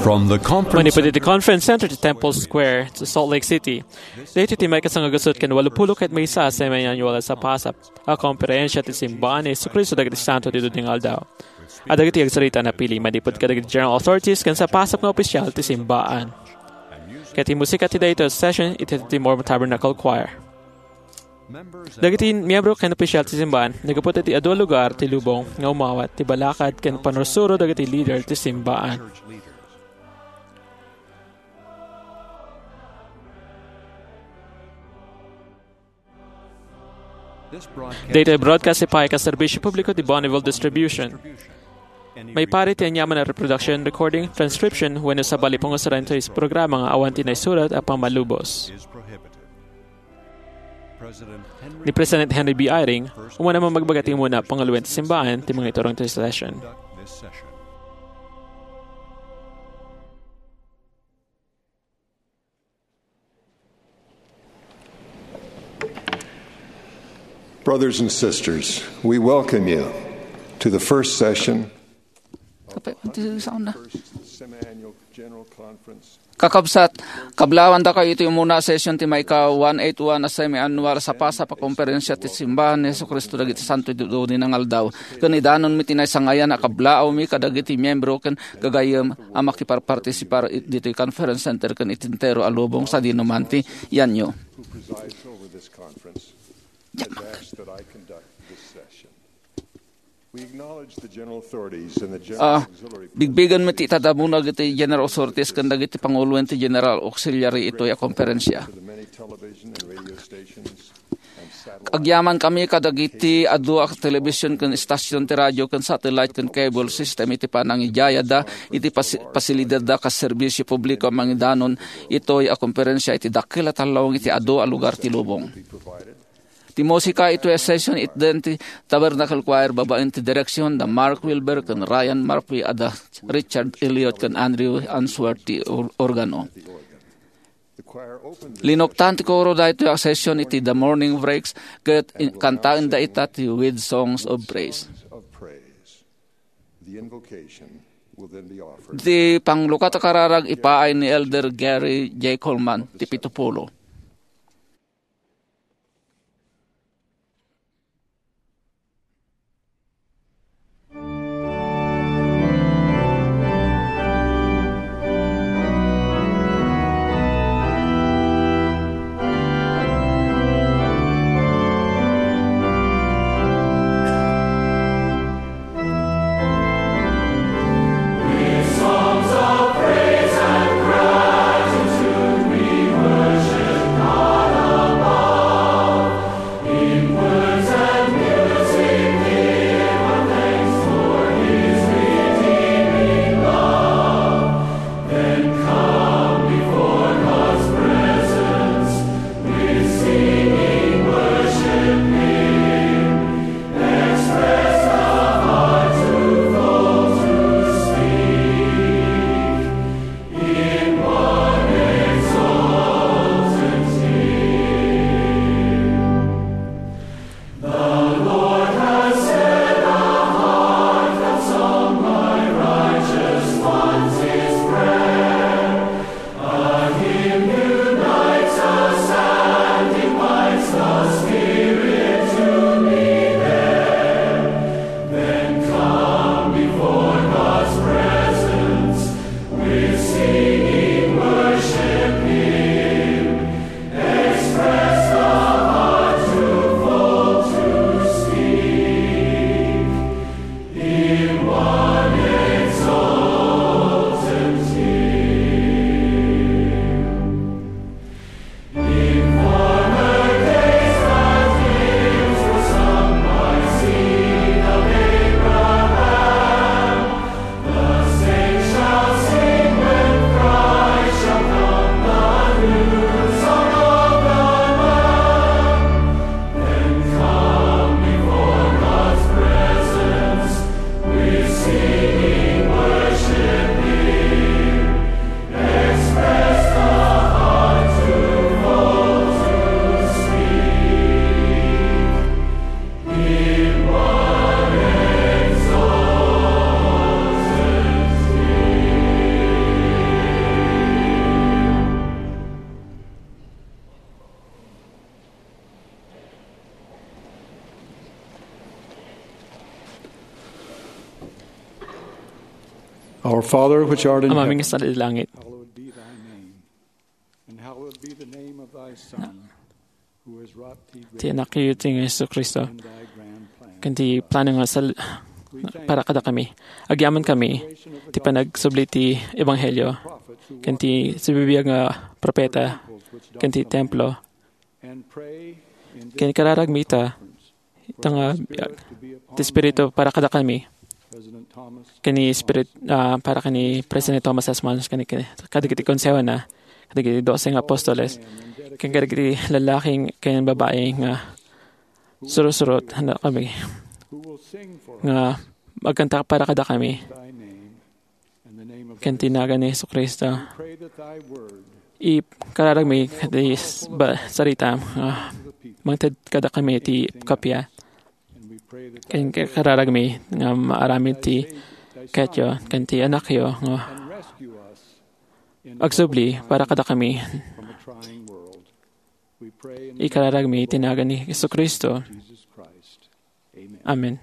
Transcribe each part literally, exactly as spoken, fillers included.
From the conference Manipod iti Conference Center to Temple Square to Salt Lake City. Dito ti may kasangagasot kan walupulo ket may isa sa may annual sa pasap. A komperensya ti simbahan ni Jesucristo dagiti santo ti dudingal daw. At dagiti agsalita na pili manipod ka dagiti general authorities kan sa pasap nga opisyal ti simbahan. Ket ti musika ti dayto session iti ti Mormon Tabernacle Choir. Dagiti miyembro ken opisyal ti simbahan nagapot ti adu lugar ti lubong nga umawat ti balakad ken panusuro dagiti leader ti simbahan. Data broadcast si Pai ka serbisyo publiko di Bonneville Distribution. May pari ti anyaman na reproduction, recording, transcription when sa balipong usaran ito is programa nga awan tinay surat at pamalubos. Ni President Henry B. Eyring, umuna naman magbagati muna pangaluan ti simbahan ti mga iturong ti session. Brothers and sisters, we welcome you to the first session of the Semi-Annual General Conference. Kakabsat, kablawan da kayo ito yung muna session ti Maika one eighty-one na semi-annual sa pasa pa komperensya ti simbahan ni Jesucristo dagiti santo do ni nangal daw. Kanidanon mi tinay sangayan na kablaaw mi kadagiti miyembro ken gagayem a makiparpartisipar dito yung conference center ken itintero alubong sa dinumanti yanyo. Ah, bigbigan mo ti tadamuna giti general authorities kan dagiti pangulo ti general auxiliary ito ya komperensya. Agyaman kami kadagiti adu ak television kan stasyon ti radyo kan satellite kan cable system iti panangijaya da iti pas, pasilidad da ka serbisyo publiko mangidanon ito ya komperensya iti dakkel at talawang iti adu a lugar ti lubong. Ti musika ito yung session it then ti Tabernacle Choir babaen ti direksyon da Mark Wilber kan Ryan Murphy ada Richard Elliott kan Andrew Answorth ti organo. Linoktan ti koro da ito yung session iti The Morning Breaks ket kantaan da ita ti With Songs of Praise. Ti panglukat kararag ipaay ni Elder Gary J. Coleman ti Pitupulo. Songs of praise and gratitude we worship. Father, which art in Ama aming heaven, sa langit, Hallowed be thy name, and hallowed be the name of thy Son, who has wrought thee ti great anak yu ti Yesu Kristo, in thy grand plan. kanti plano nga sa para kada kami. Agyaman kami, ti panagsubli ti Ebanghelyo, kanti sa bibiyag nga propeta, kanti templo, And pray in this kanti kararagmita, itang uh, ti Espiritu para kada kami, President Thomas kani Spirit, uh, para kani President Thomas S. Manns, kani kadagiti konseho na, kadagiti doseng apostoles, kani kadagiti lalaking, kani babae nga surut-surut, handa kami, who will sing for nga magkanta para kada kami, thy name and the name of thy kanti naga ni Yesu Kristo, pray that thy word i kararagmi kadi ba sarita, uh, mangtad kada kami ti kapya, and we pray that kani kararagmi nga maaramid ti ketyo, kanti anak yo, nga and rescue us in agsubli para kada kami, from a trying world. We pray in ikararagmi tinaga ni Yesu Kristo. Jesus Christ. Amen. Amen.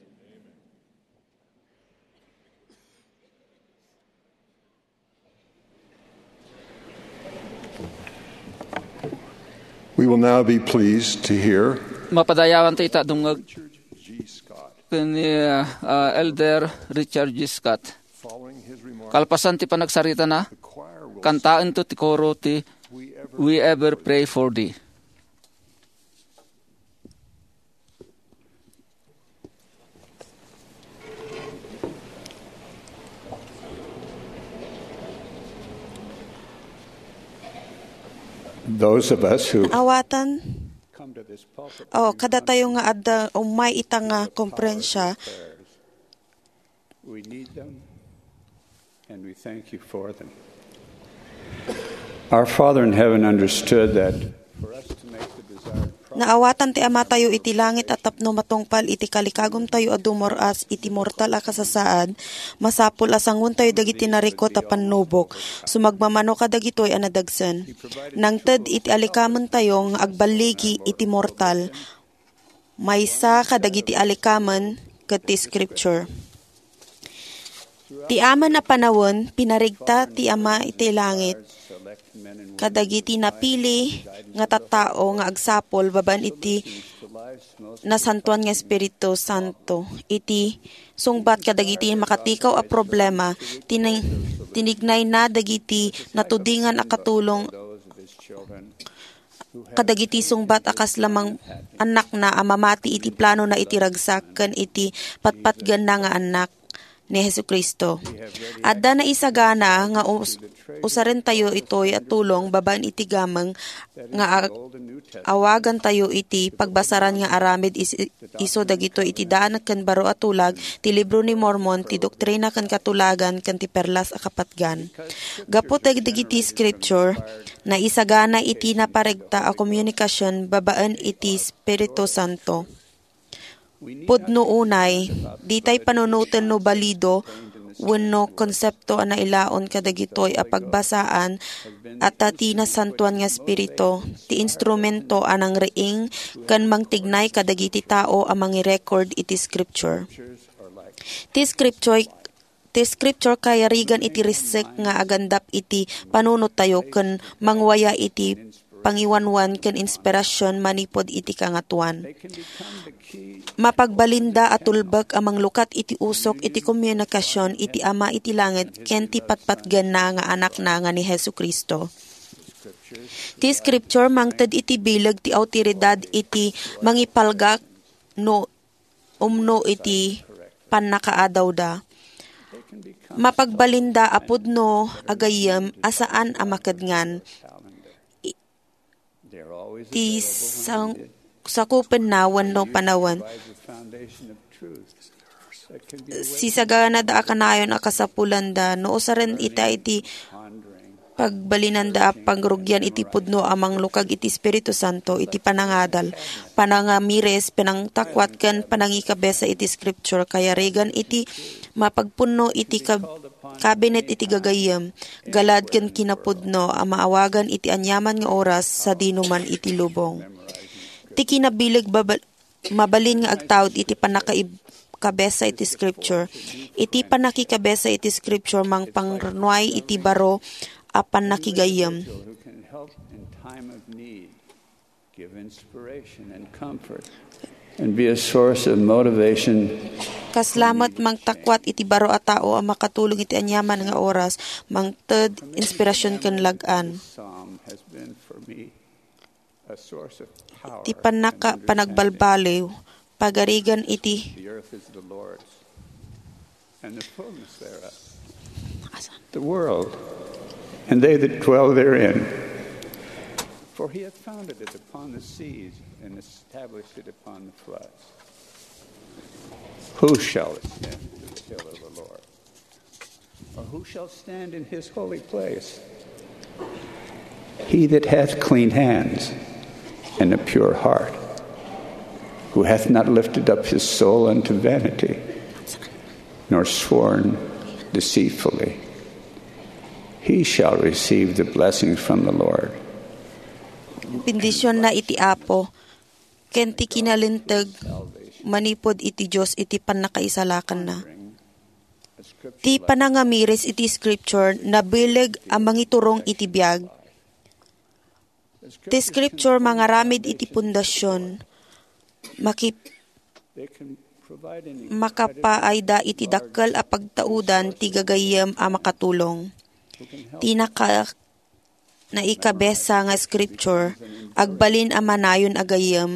we will now be pleased to hear Mapadayawan tayo ita dungag G. Scott. ni uh, uh, Elder Richard G. Scott. Following his remarks, Kalpasan ti panagsarita na, the choir will kantaan to ti koro ti we ever We Ever Pray for Thee. those of us who Awatan, Come to this pulpit. oh, kada tayo nga adda umay ita nga komprensya, prayers. We need them, and we thank you for them. Our Father in heaven understood that for us to make the desired progress, naawatan ti ama tayo iti langit at tapno matungpal iti kalikagom tayo adumoras iti mortal a kasasaad, masapul asangun tayo dagiti narikot a pannubok, sumagmamano ka dagitoy a nadagsen. Nangted iti alikamen tayo nga agbaligi iti mortal, maysa kadagiti alikamen ket ti scripture. Ti ama na panawon, pinarigta ti ama iti langit, select men and women kadagiti napili nga tattao nga agsapol baban iti the lives most nasantuan nga Espiritu Santo. Iti sungbat kadagiti makatikaw a problema, tinig, tinignay na dagiti natudingan a katulong those of his children kadagiti sungbat akas lamang anak na amamati iti plano na iti ragsak ken iti patpatgan na nga anak ni Jesucristo. Adda na isagana nga us- usaren tayo itoy at tulong baban iti gamang nga ag- awagan tayo iti pagbasaran nga aramid is- iso dagito iti daan ken baro at tulag ti libro ni Mormon ti doktrina ken katulagan ken ti perlas a kapatgan. Gapot dagiti scripture na isagana iti naparegta a komunikasyon babaan iti Espiritu Santo. Pudno unay, ditay panunutan no balido, wenno konsepto ana ilaon kadagitoy a pagbasaan at ti nasantuan nga espiritu, ti instrumento anang reing kan mangtignay kadagiti tao a mangi-record iti scripture. Ti scripture Ti scripture kaya rigan iti risek nga agandap iti panunot tayo ken mangwaya iti pangiwanwan ken inspirasyon manipod iti kangatuan. Mapagbalinda at tulbag amang lukat iti usok iti komunikasyon iti ama iti langit ken ti patpatgan na nga anak na nga ni Jesucristo. Ti scripture mangted iti bilag ti awtoridad iti mangipalgak no umno iti pannakaadaw da. Mapagbalinda apod no agayam asaan amakadngan ti sang sakupen na wenno panawan sisagana da akanayon akasapulan da no usaren ita iti pagbalinanda pangrugyan iti pudno amang lukag iti Espiritu Santo iti panangadal panangamires panangtakwat ken panangikabesa iti scripture kaya regan iti mapagpunno iti kab- kabinet iti gagayem galad ken kinapudno a maawagan iti anyaman nga oras sa dinuman iti lubong ti kinabilig babal- mabalin nga agtawd iti panakaib kabesa iti scripture. Iti panakikabesa iti scripture mang pangranway iti baro apan nakigayam. Who can help in time of need, give inspiration and comfort, and be a source of motivation. Kaslamat mang takwat iti baro a tao ang makatulong iti anyaman nga oras, mang ted inspirasyon ken lag-an. Psalm has been for me a source of power. Iti panaka panagbalbaliw, pagarigan iti The earth is the Lord's, and the fullness thereof, the world, and they that dwell therein. For he hath founded it upon the seas and established it upon the floods. Who shall ascend to the hill of the Lord? Or who shall stand in his holy place? He that hath clean hands and a pure heart, who hath not lifted up his soul unto vanity, nor sworn deceitfully, he shall receive the blessings from the Lord. bendisyon na iti Apo, ken ti kinalinteg, manipod iti Diyos iti panakaisalakan na. Ti panangamiris iti scripture, nabileg ang mangiturong iti biyag. Ti scripture mangaramid iti pundasyon, makip makapaayda iti dakkel a pagtaudan ti gagayem a makatulong. Ti naka naikabesa nga scripture, agbalin a manayon agayem,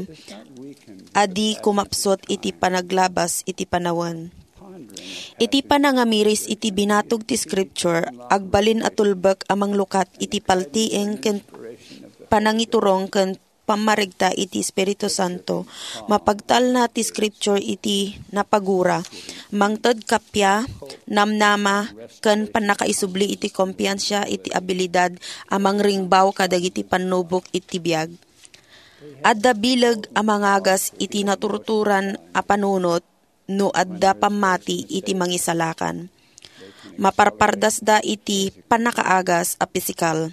adi kumapsot iti panaglabas iti panawan. Iti panangamiris iti binatog ti scripture, agbalin atulbek amang lukat iti paltieng ken panangiturong ken pamarigta iti Espiritu Santo. Mapagtal na ti scripture iti napagura. Mangtod kapya, namnama, ken panakaisubli iti kumpiyansya iti abilidad amang ringbaw kadagiti panubok iti biyag. Adda bileg amangagas iti naturuturan a panunot no adda pamati iti mangisalakan. Maparpardas da iti panakaagas a pisikal.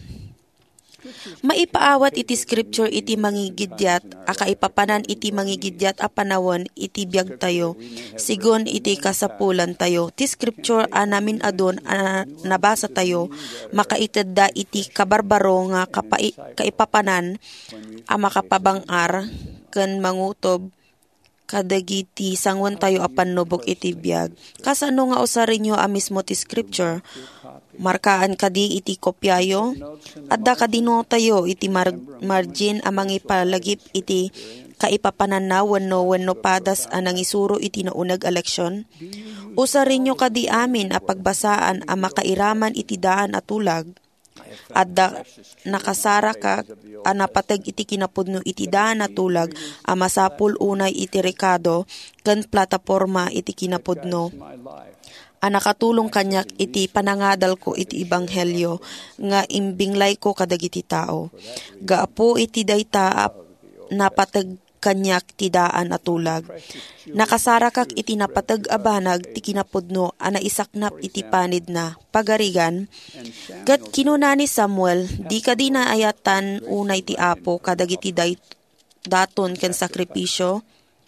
Maipaawat iti scripture iti mangigidyat, akaipapanan iti mangigidyat a panawon iti biyag tayo, sigon iti kasapulan tayo. Ti scripture a namin adon a nabasa tayo, makaitedda iti kabarbaro nga kapai, kaipapanan a makapabangar, ken mangutob, kadagiti sangwan tayo a panubok iti biyag. Kasano nga usarin nyo a mismo ti scripture? Markaan kadi iti kopyayo, adda kadino tayo iti mar- margin amang ipalagip iti kaipapanan na wenno wenno padas anang isuro iti naunag eleksyon. Usarin nyo kadi amin a pagbasaan a makairaman iti daan at tulag. Adda nakasara ka a napatag iti kinapudno iti daan at tulag a masapul unay iti rekado ken plataporma iti kinapudno. A nakatulong kanyak iti panangadal ko iti ibanghelyo nga imbinglay ko kadagiti tao. Gaapo iti dayta napatag kanyak ti daan atulag. Nakasarakak iti napatag abanag ti kinapudno a naisaknap iti panid na pagarigan. Kat kinuna ni Samuel, di ka di naayatan unay ti Apo kadagiti day daton ken sakripisyo.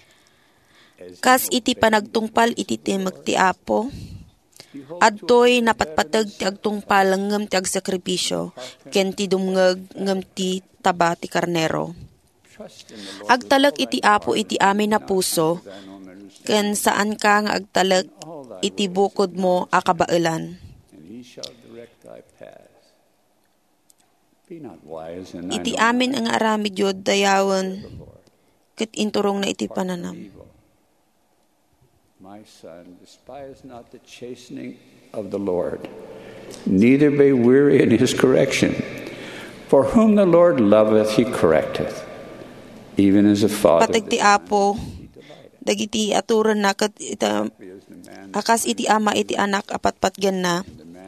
Kas iti panagtungpal iti timag ti Apo. Adtoy napatpatag ti agtungpal ngem ti agsakripisyo, ken ti dumngeg ngem ti taba ti karnero. Agtalek iti Apo iti amin na puso, ken saan ka nga agtalek iti bukod mo a kabaelan. Iti amin ang aramid yod dayawan, ket inturong na iti pananam. My son, despise not the chastening of the Lord, neither be weary in his correction. For whom the Lord loveth, he correcteth, even as a father. Patag ti Apo, dagiti aturan na kat ita, akas iti ama iti anak apatpatgan na.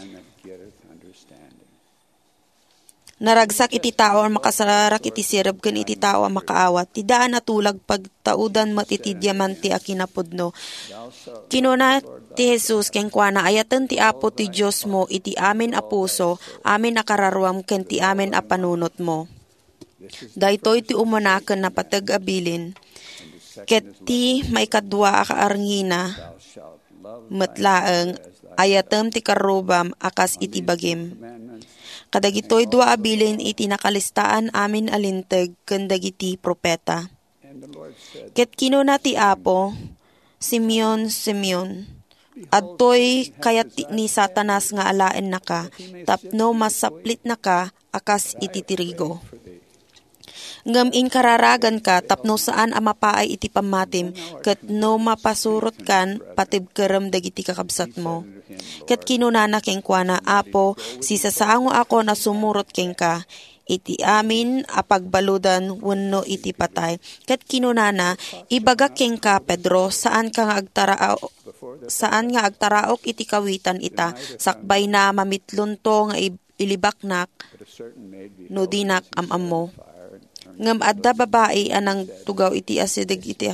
Naragsak iti tao ang makasararak iti sirab ken iti tao ang makaawat. Ti daan natulag pagtaudan mat iti diamante a kinapudno. Kinuna ti Jesus ken kuana ayaten ti Apo ti Dios mo iti amin a puso, amin a kararwam ken ti amin a panunot mo. Daytoy ti umanaken na patag-abilin. Ket ti maikadwa akaarngina, metlaeng ayatem ti karubam akas iti bagim. Kadagitoy dua abilin iti nakalistaan amin alinteg ken dagiti propeta. Ket kinuna ti Apo, Simeon, Simeon, adtoy kayat ni Satanas nga alaen naka, tapno masaplit naka akas iti tirigo. Ngem inkararagan ka tapno saan amapaay iti pamatim, ket no mapasurot kan patibkerem dagiti kakabsat mo. Ket kinunana keng kuana, Apo, sisasaango ako na sumurot keng ka, iti amin apagbaludan wenno iti patay. Ket kinunana, ibaga keng ka, Pedro, saan ka nga agtarao, saan nga agtaraok iti kawitan ita, sakbay na mamitlon to nga ilibaknak, no dinak amam mo. Ngem adda babae anang tugaw iti asideg iti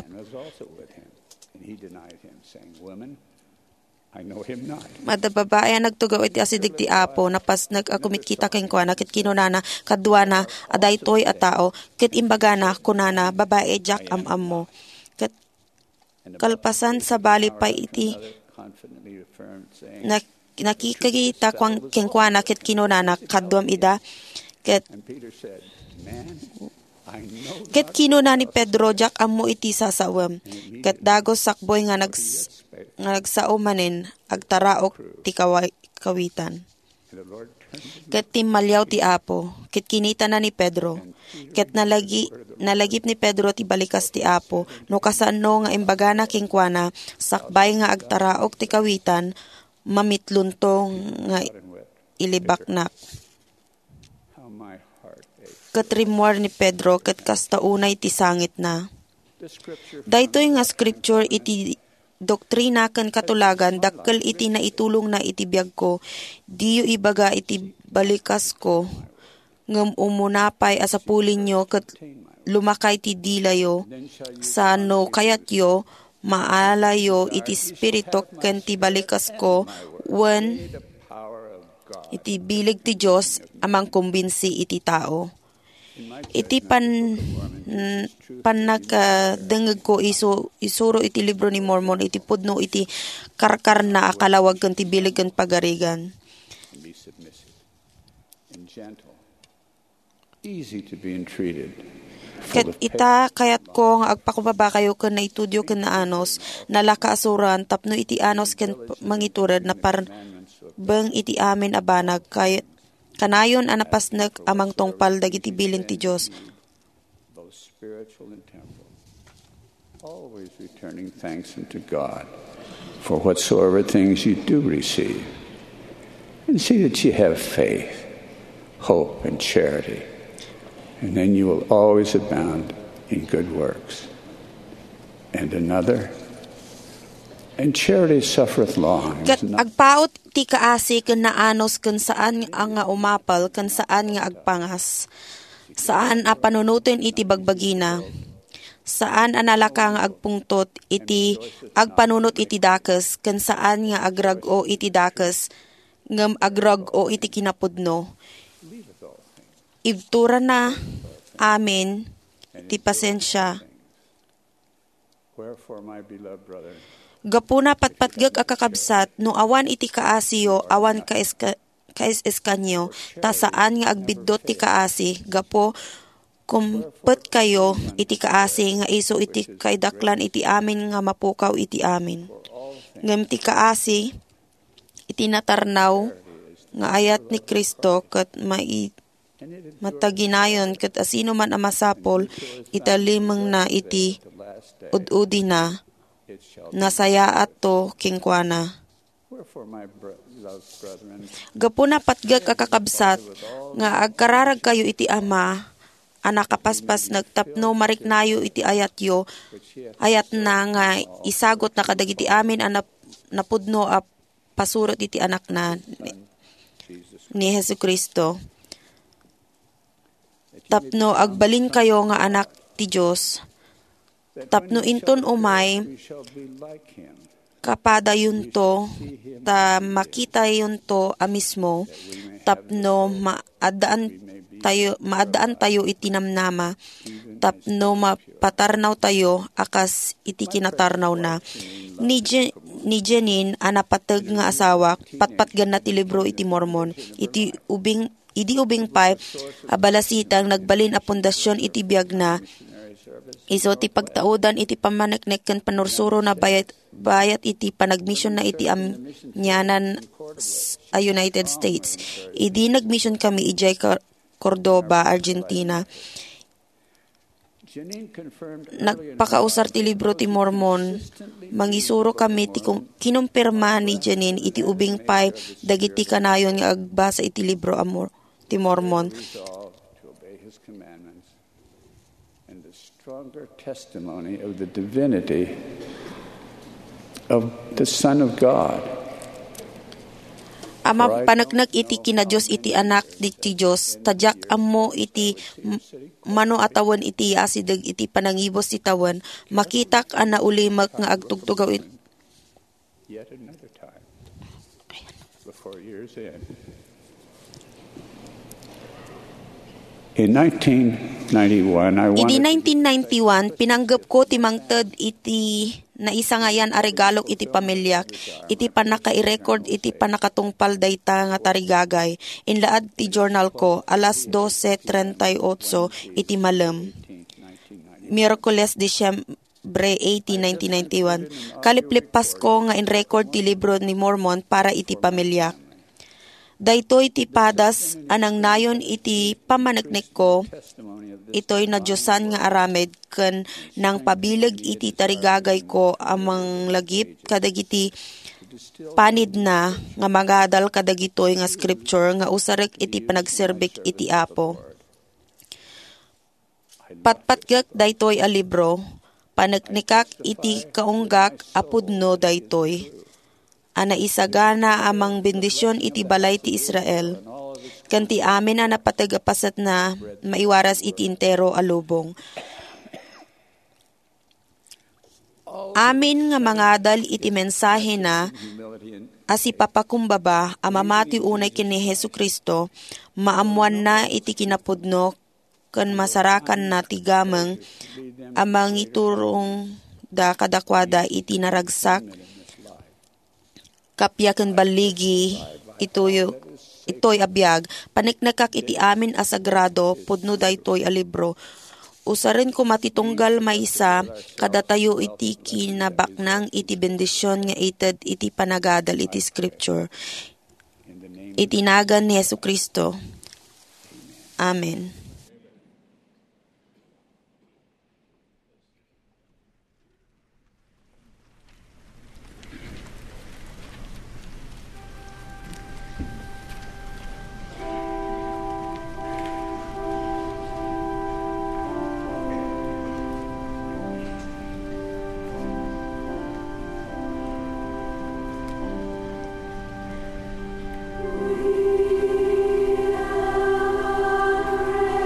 Madda babae ang nagtugaw iti asidig ti Apo, napas nag-akumit kita keng kuana, kit kinunana, kadwana, aday toy a tao, kit imbagana, kunana, babae jak am-am mo. Kit kalpasan sa bali pa iti, na, nakikita keng kuana, kit kinunana, kadwam ida, kit, kit kinuna ni Pedro, jak am mo iti sasawam, kit dagos sakboy nga nags, nga nagsao manin agtaraok ti kaway, kawitan. Ket timmalyaw ti Apo, ket kinita na ni Pedro, ket nalagi nalagip ni Pedro ti balikas ti Apo, no kasano nga imbagana king kuana, sakbay nga agtaraok ti kawitan, mamitluntong nga ilibaknak. Ket rimwar ni Pedro, ket kastaunay ti sangit na. Daytoy nga scripture iti doktrina ken katulagan, dakkel iti naitulong na iti biag ko, diyo ibaga iti balikas ko, ngem umunapay asapulin nyo, ket lumakay ti dilayo, sano kayat yo, maalayo iti spirito ken ti balikas ko, wen iti bilig ti Diyos amang kumbinsi iti tao. Iti pan panagdengeg ko iso isuro iti libro ni Mormon, iti pudno iti karkar na akalawag ken ti bilig ken pagarigan. Ket ita kayat ko nga agpakubaba kayo ken naitudyo ken naanos nalakaasuran tapno iti anos ken mangitured na par beng iti amin abanag kayat kanayon anapasnek amang tungpal dagiti bilin ti Dios. Both spiritual and temporal. Always returning thanks unto God for whatsoever things you do receive. And see that you have faith, hope, and charity. And then you will always abound in good works. And another, and charity suffereth long. Kat agpaot ti kaasi ken naanos ken saan ang nga umapal ken saan nga agpangas. Saan a panunutin iti bagbagina. Saan analaka nga agpungtot iti agpanunot iti dakes ken saan nga agrag-o iti dakes ngem agrag-o iti kinapudno. Ibtura na amin iti pasensya. Wherefore, my beloved brother, Gapuna patpatgag akakabsat, no awan iti kaasiyo, awan kaiska, kaisiskanyo, ta saan nga agbidot ti kaasi, gapo kumpet kayo iti kaasi, nga iso iti kaidaklan iti amin nga mapukaw iti amin. Ngem ti kaasi, iti natarnaw, nga ayat ni Kristo, kat mai mataginayon, kat asino man amasapol, italimang na iti ududi na, nasaya ato kingkwana. Gapuna patgag kakakabsat nga agkararag kayo iti ama anak kapaspas nagtapno mariknayo iti ayat yo ayat na nga isagot na kadagiti amin anap napudno a pasurot iti anak na ni Jesucristo. Tapno agbalin kayo nga anak ti Dios. Tapno inton umay kapada yun to ta makita yun to a mismo tapno maadaan tayo maadaan tayo itinamnama tapno mapatarnaw tayo akas iti kinatarnaw na. Ni, Je, ni Jenin, anapatag nga asawa, patpatgan na ti libro iti Mormon. Iti ubing, idi ubing pay, abalasitang nagbalin a pundasyon iti biyag na, iso ti pagtaudan iti pamaneknek ken panursuro na bayat, bayat iti panagmission na iti amnyanan a United States. Idi nagmission kami ijay Cordoba, Argentina. Nagpakausar ti libro ti Mormon, mangisuro kami ti kinumpirma ni Janine iti ubing pay dagiti kanayon nga agbasa iti libro amor ti Mormon. And the stronger testimony of the divinity of the Son of God. Ama panagnak iti kina Diyos iti anak di ti Diyos, tadyak amo iti mano atawan iti asidag iti panangibos ti tawan, makitak ana ulimak nga agtugtugaw it. Yet another time, before years end. In nineteen ninety-one, I Idi wanted nineteen ninety-one, pinanggap ko ti mangted iti naisangayan a regalok iti pamilyak, iti panaka-i-record iti panakatungpal dayta nga tarigagay. Inlaad ti journal ko, alas twelve thirty-eight iti malam. Miyerkules, Disyembre eighteen, nineteen ninety-one. Kaliplip Pasko nga in-record ti libro ni Mormon para iti pamilyak. Daytoy ti padas anang nayon iti pamanagnek ko, ito'y nadyosan nga aramid ken nang pabilag iti tarigagay ko amang lagip kadagiti panid na nga magadal kadagitoy nga scripture nga usarek iti panagserbik iti Apo. Patpatgak daytoy a libro, panagnikak iti kaunggak apudno daytoy. Ana isagana amang bendisyon iti balay ti Israel. Kanti amin na napatagapasat na maiwaras iti intero alubong. Amin nga mangadal iti mensahe na asi papakumbaba amamati unay kini Hesu Kristo, maamuan na iti kinapudno kan masarakan na tigamang amang iturong da kadakwada iti naragsak kapyaken baligi itoy itoy abiyag paniknakak iti amin a sagrado pudno daytoy a libro. Usaren ko matitunggal maysa kadatayo iti kinabaknang iti bendisyon nga ited iti panagadal iti scripture. Itinagan ni Yesu Kristo. Amen. We are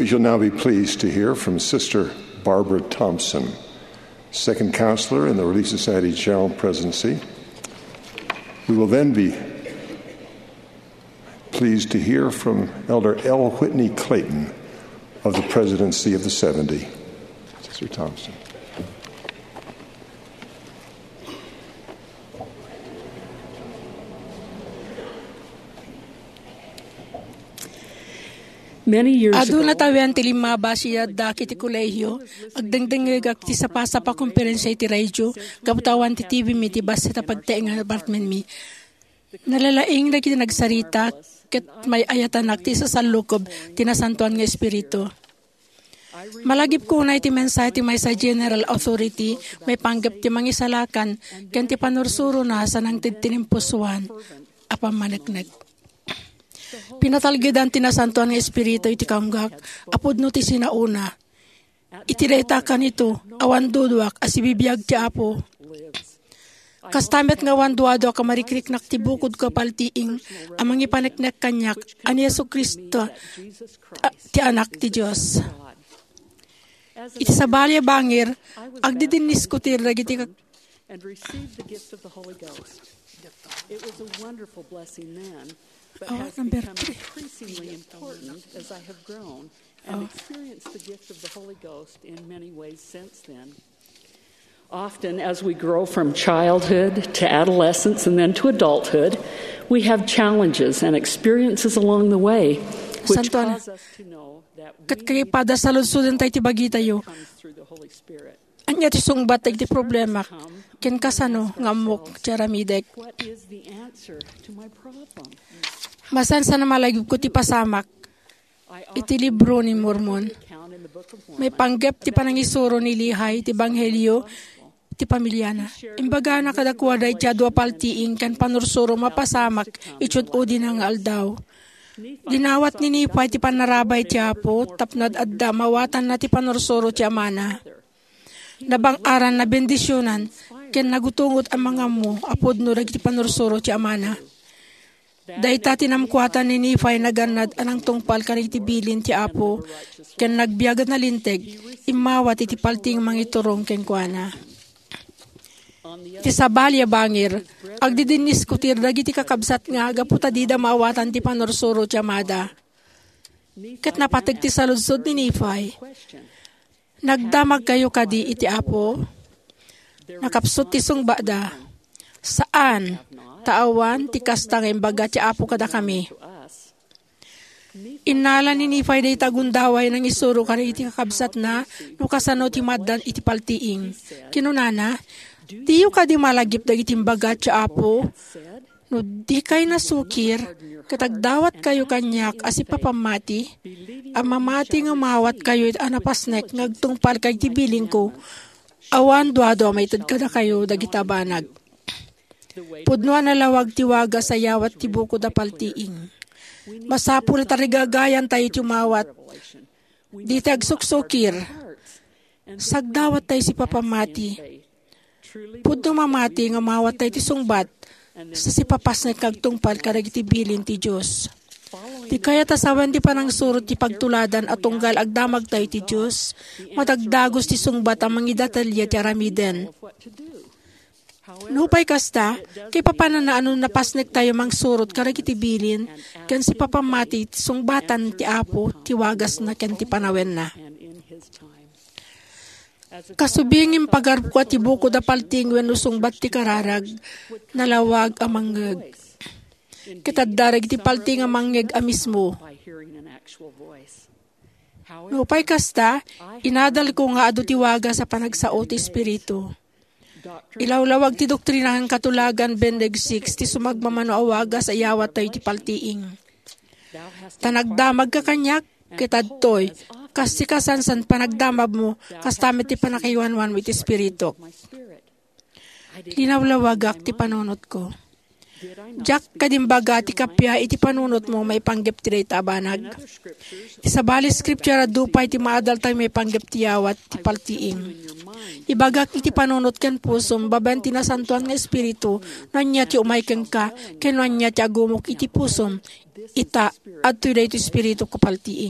We shall now be pleased to hear from Sister Barbara Thompson, Second Counselor in the Relief Society General Presidency. We will then be pleased to hear from Elder L. Whitney Clayton of the Presidency of the seventy. Sister Thompson. Many years ago, Aduna tawian ti lima basiya da kiti kolehiyo, agdangdangag ti sapasa pa konferensya iti radyo, kabutawan ti T V mi ti basta ta pagtaing apartment mi. Nalalaing na kiti nagsarita, ket may ayatanak ti sasalukob, tinasantuan nga espiritu. Malagip ko na iti mensahe ti may sa General Authority, may panggap ti mangisalakan, ken ti panursuro na sa nang tinimpusuan, apang managnag. Pinatalgidan tinasantuan ng Espiritu iti kamgak, apod no ti sinauna. Itireta ka nito, awan duduak, asibibiyag ti apo. Kastamet nga awan duado ka marikriknak ti bukod ka paltiing, amang ipaneknek kanyak, ani Yesu Kristo, ti anak ti Diyos. Iti sa balya bangir, agdidinis ko ti ragiti ka. And received the gift of the Holy Ghost. It was a wonderful blessing then, but Oh, has number become three. increasingly important as I have grown and Oh. experienced the gift of the Holy Ghost in many ways since then. Often, as we grow from childhood to adolescence and then to adulthood, we have challenges and experiences along the way, which Santuan. cause us to know that Kat we kaya pada sa lunsudan tayo ti bagi tayo. comes through the Holy Spirit. Anya ti sungbat tayo ti problema. Ken kasano ngamok charamidek. What is the answer to my problem? Masan sa namalagib ko ti pasamak. I Iti libro ni Mormon. count in the Book of May panggap ti panangisuro ni Lihay ti Banghelyo ti pamilyana. Imbaga na kadakwada iti adwa paltiing kan panursuro mapasamak ichud udi na nga aldaw. Dinawat ni Nipay ti panarabay ti apo tapnad adda mawatan na ti panursuro ti amana. Nabang aran na bendisyonan ken nagutungot ang mga mo apod no dagiti panursuro ti amana. Dayta tinamkuatan ni Nipay naganad anang tungpal kaniti bilin ti apo ken nagbiagad na linteg imawat iti palting mangiturong ken kuana. Ti sabalya bangir agdidinis ko ti dagiti kakabsat nga agaputa dida mawatan ti panursuro ti amada. Ket napateg ti saludsod ni Nipay. Nagdamag kayo kadi iti apo. Nakapsot ti sungbada. Saan? Taawan ti kastang imbaga ti apo kada kami. Inala ni Nipay day tagundaway ng isuro kari iti kakabsat na no kasano ti maddan iti paltiing. Kinunana, diyo ka di malagip dagiti imbaga ti apo. No di kay nasukir, katagdawat kayo kanyak as ipapamati, ang mamati nga mawat kayo it anapasnek ngagtungpal kay tibiling ko, awan duado may tadkada kayo dagita banag. Pudnuan na lawag tiwaga sa yawat tibuko da paltiing. Masapo na tarigagayan tayo tumawat. Di tagsuksukir. Sagdawat tayo si papamati. Pudno mamati nga mawat tayo ti sungbat. Sa si papas na kagtungpal karag tibilin ti Diyos. Di kaya tasawan di panang surot ti pagtuladan at tunggal agdamag tayo ti Diyos. Matagdagos ti sungbat ang mangidatalya ti aramiden. Nupay kasta, kay papana na ano napasnek tayo mang surot karag itibilin, kan si papamati sungbatan ti apo, ti wagas na ken ti panawen na. Kasubingin pagarpo at ibuko da palting when usungbat ti kararag, nalawag ang manggag. Kitaddarag ti palting ang manggag amismo. Nupay kasta, inadal ko nga adu ti waga sa panagsao ti espiritu. Ilawlawag ti doktrinahan katulagan bendeg six ti sumagmamano awaga sa iyawat tayo ti paltiing. Tanagdamag ka kanyak, kitadtoy, kasi kasansan panagdamag mo, kastamit ti panakaywanwan with espiritu. Linawlawagak ti panunot ko. Jak kadimbaga ti kapya iti panunot mo may panggap ti day tabanag. Ti sabali scripture dupay ti maadal tayo may panggap ti yawat ti paltiing. Ibagak iti panunot ken pusom baban ti nasantuan nga espiritu nanya ti umayken ka ken nanya ti agumok iti pusom ita adto day ti espiritu ko paltiing.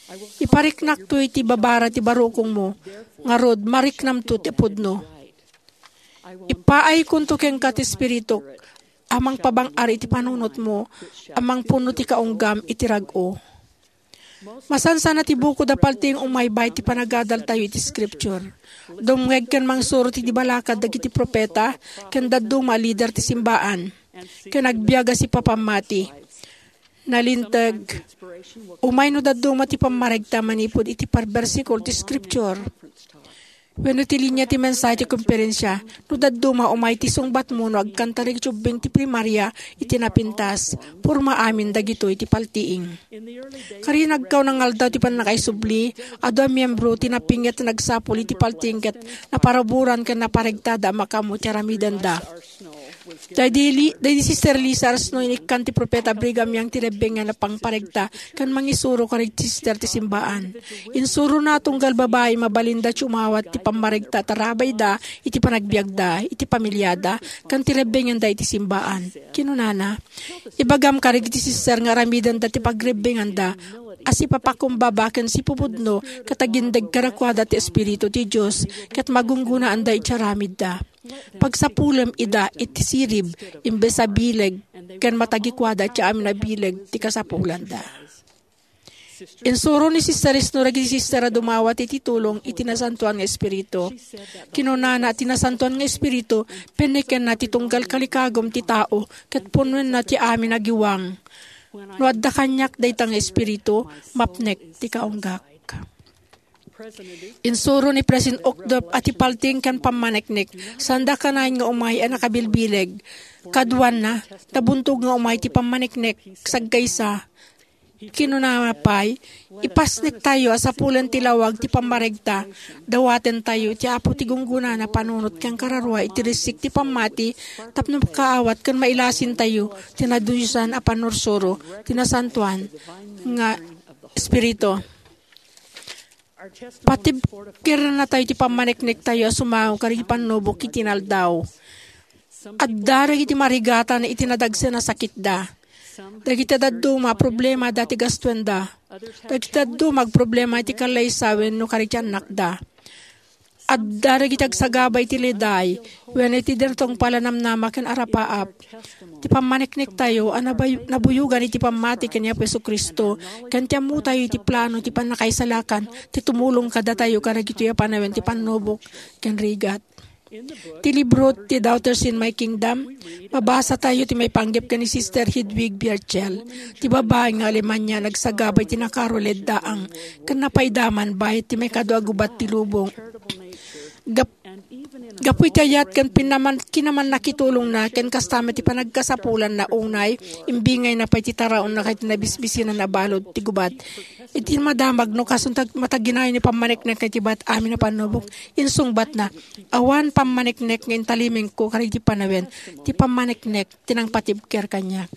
Ipariknak to iti babara ti barukong mo, nga rod mariknam to ti pudno. Ipaay kunto keng kat espiritu, amang pabang-ar iti panunot mo, amang puno ti kaunggam iti rag-o. Masansana ti buko da palting umaybay ti panagadal tayo iti scripture. Dumweg ken mangsuro ti dibalakad dagiti propeta, ken daduma leader ti simbaan, ken agbiaga si papamati. Nalintag, umay no daduma ti pamaregta manipod iti parbersikol ti scripture. Wenno ti linya ti mensahe ti komperensya, no daduma umay ti sungbat mo no agkantarig tiyubeng ti primarya iti napintas, purma amin dagito iti paltiing. Kari nagkaw ng aldaw ti panakaisubli, ado miyembro ti napinget nagsapol iti paltiing ket naparaburan ken naparegtada makamu ti aramidan da. Dahil di Sister Lisa no inikan ti propeta Brigham yang ti rebeng nga napangparegta kan mangisuro karig sister ti simbaan. Insuro na tunggal babae mabalinda tsumawat ti pamaregta tarabay da iti panagbiagda iti pamilyada kan ti rebeng da iti simbaan. Kinunana, ibagam karig ti sister nga ramidan da ti pagrebengan da asi papakumbaba ken si pupudno katagindag karakwada ti espiritu ti Dios ket magunggunaan da itiaramid da. Pagsapulem ida iti sirib imbes sa bileg ken matagikwada ti amin na bileg ti kasapulan da. Insuro ni Sister Isno ragi sister dumawat iti tulong iti nasantuan nga espiritu. Kinunana ti nasantuan nga espiritu peneken na ti tunggal kalikagom ti tao ket punwen na ti amin nagiwang. No adda kanyak daytang espiritu mapnek ti kaunggak. Insuro ni President Okdop at ipalting kan pamaneknek, sanda kanayin nga umay ang nakabilbileg. Kaduan na, tabuntog nga umay ti pamaneknek, sagkaysa. Kinunamapay, ipasnek tayo asapulan tilawag ti pamaregta, dawaten tayo ti apo ti gungguna na panunot kang kararwa iti risik ti pamati, tapno kaawat kan mailasin tayo, tinaduyusan a panursuro, tinasantuan nga espiritu. Pati kira na tayo ti pamaneknek tayo sumaw karipan nobok itinaldaw. At darag iti marigata na itinadagsa na sakit da. Dagita daduma problema dati gastuen da. Dagita daduma problema iti kalaysawen no karikyan nakda. At darag itag sagabay ti liday, when iti dertong palanamnama ken arapaap. Ti pamaneknek tayo, anabay, nabuyugan iti pamati kanya Peso Kristo, ken tiamu tayo iti plano, ti panakaisalakan, ti tumulong kada tayo karagito ya panawen, ti panobok, ken rigat. Ti libro, ti Daughters in My Kingdom, mabasa tayo ti may panggip ka ni Sister Hedwig Bierchel, ti babae nga Alemanya, nagsagabay ti nakaroled daang, ken napaidaman bahit ti may kaduagubat ti lubong. Gap, gapoy kayat kan pinaman kinaman nakitulong na ken kastama ti panagkasapulan na unay imbingay na pay ti taraon na kahit nabisbisin na nabalod ti gubat iti madamag no kasuntag mataginay ni pamaneknek na ti bat amin na panubok insungbat na awan pamaneknek ngayon taliming ko karig ti panawen ti pamaneknek tinang patibker kanyak.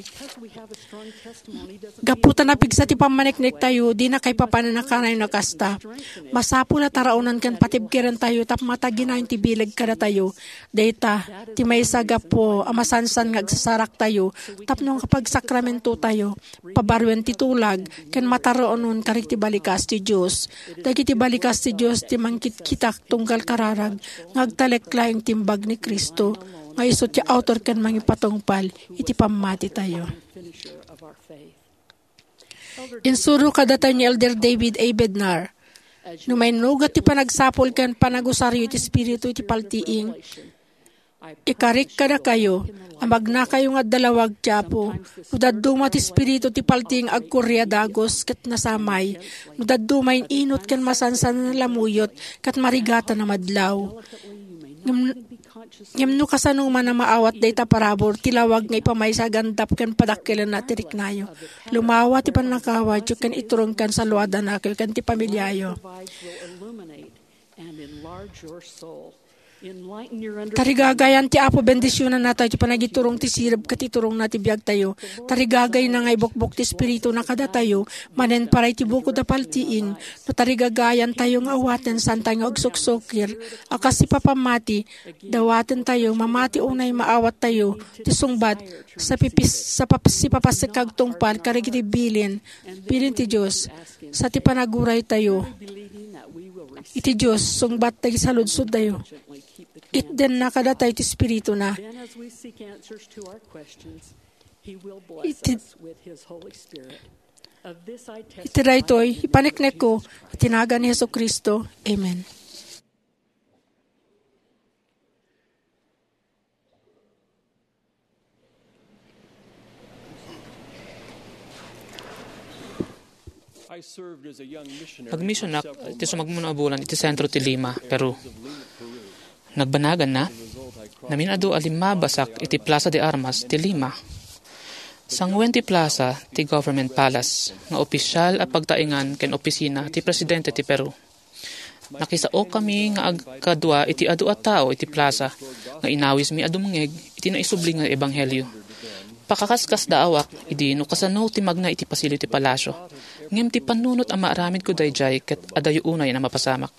Gaputan na pigsa ti pamaneknek tayo di na kay papananakanay na kasta masapula taraonan kan patibkeran tayo tap mataginay ti bileg kada tayo data ti may sagapo amasansan nga agsasarak tayo tapno kapag sakramento tayo pabarwen ti tulag ken mataroonon karig ti balikas ti Dios dagiti balikas ti Dios ti mangkitkitak tunggal kararag ngagtalek-laeng timbag ni Kristo nga iso ti author ken mangipatungpal iti pamati tayo. Insuro kada tayo ni Elder David A. Bednar no may nugat ti panagsapol ken panagusaryo iti espiritu iti paltiing. Ikarik kada kayo, amag na kayo nga dalawag tiyapo, nudaduma ti espiritu ti paltiing agkurya dagos ket nasamay, nudaduma inot ken masansan na lamuyot ket marigata na madlaw. Ngem no kasano man na maawat dayta parabor tilawag nga ipamay sa gandap ken padakkelan na tiriknayo. Lumawa ti panakawad ken iturong kan sa luada nakil ken ti pamilyayo. Tarigagayan ti Apo bendisyonan nato iti panagiturong ti sirib katiturong na ti biag tayo. Tarigagay na nga ibukbuk ti Espiritu na kada tayo, manen paray ti buko da paltiin, no tarigagayan tayo nga awaten san tayo nga agsuksukir, akas si papamati, dawaten tayo, mamati unay maawat tayo, ti sungbat, sa pipis, sa papis, si papasikag tungpal, karigiti bilin, bilin ti Diyos, sa ti panaguray tayo. Iti Diyos, sungbat tayo sa ludsud tayo. It den na kada tayo ti Espiritu na. Iti, iti raytoy, ipaniknek ko, itinaga ni Hesus Kristo. Amen. Nag-mission na, iti sumagmuna bulan, iti sentro ti Lima, Peru. Nagbanagan na, naminado alimabasak iti Plaza de Armas ti Lima. Sangwen ti plaza ti Government Palace, nga opisyal at pagtaingan ken opisina ti Presidente ti Peru. Nakisao kami nga agkadwa iti adu at tao iti plaza, nga inawis mi adumngeg iti naisubling nga ebanghelyo. Pakakaskas daawak, idi no kasano ti magna iti pasilyo ti palasyo, ngem ti panunot ang maaramid ko dayjay ket adayo unay na mapasamak.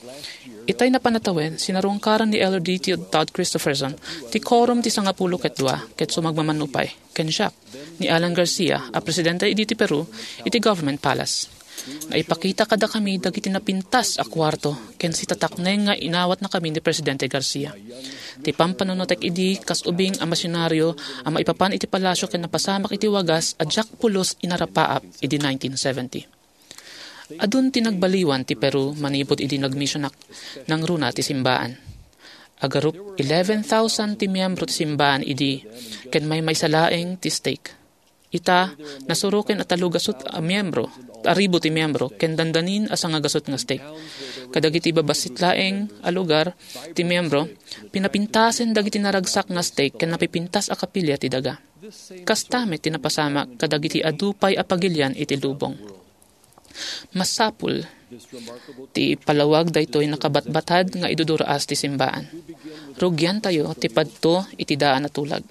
Itay na panatawen, sinarungkaran ni Elder D T Todd Christopherson, ti quorum ti sangapulo ket dua, ket sumagmamanupay, ken siya, ni Alan Garcia, a presidente iti ti Peru, iti Government Palace. Naipakita kada kami dagiti napintas a kwarto, ken si tatakneng nga inawat na kami ni Presidente Garcia. Ti pampanunotek idi kas ubing a masyonaryo a maipapan iti palasyo ken napasamak iti wagas a Jack Pulos inarapaap idi nineteen seventy. Adun tinagbaliwan ti Peru manipod idi nagmisyonak ng runa ti simbaan. Agarup eleven thousand ti miyembro ti simbaan idi ken may may salaeng ti stake. Ita nasuruken at talugasot a miyembro, aribo ti miyembro ken dandanin as nga gasot nga stake. Kadagiti babasit laeng a lugar ti miyembro pinapintasen dagiti naragsak nga stake ken napipintas a kapilya ti daga. Kastame tinapasama kadagiti adupay a pagilyan iti lubong. Masapul ti palawag daytoy nakabatbatad nga iduduraas ti simbaan. Rugyan tayo ti padto iti daan na tulag.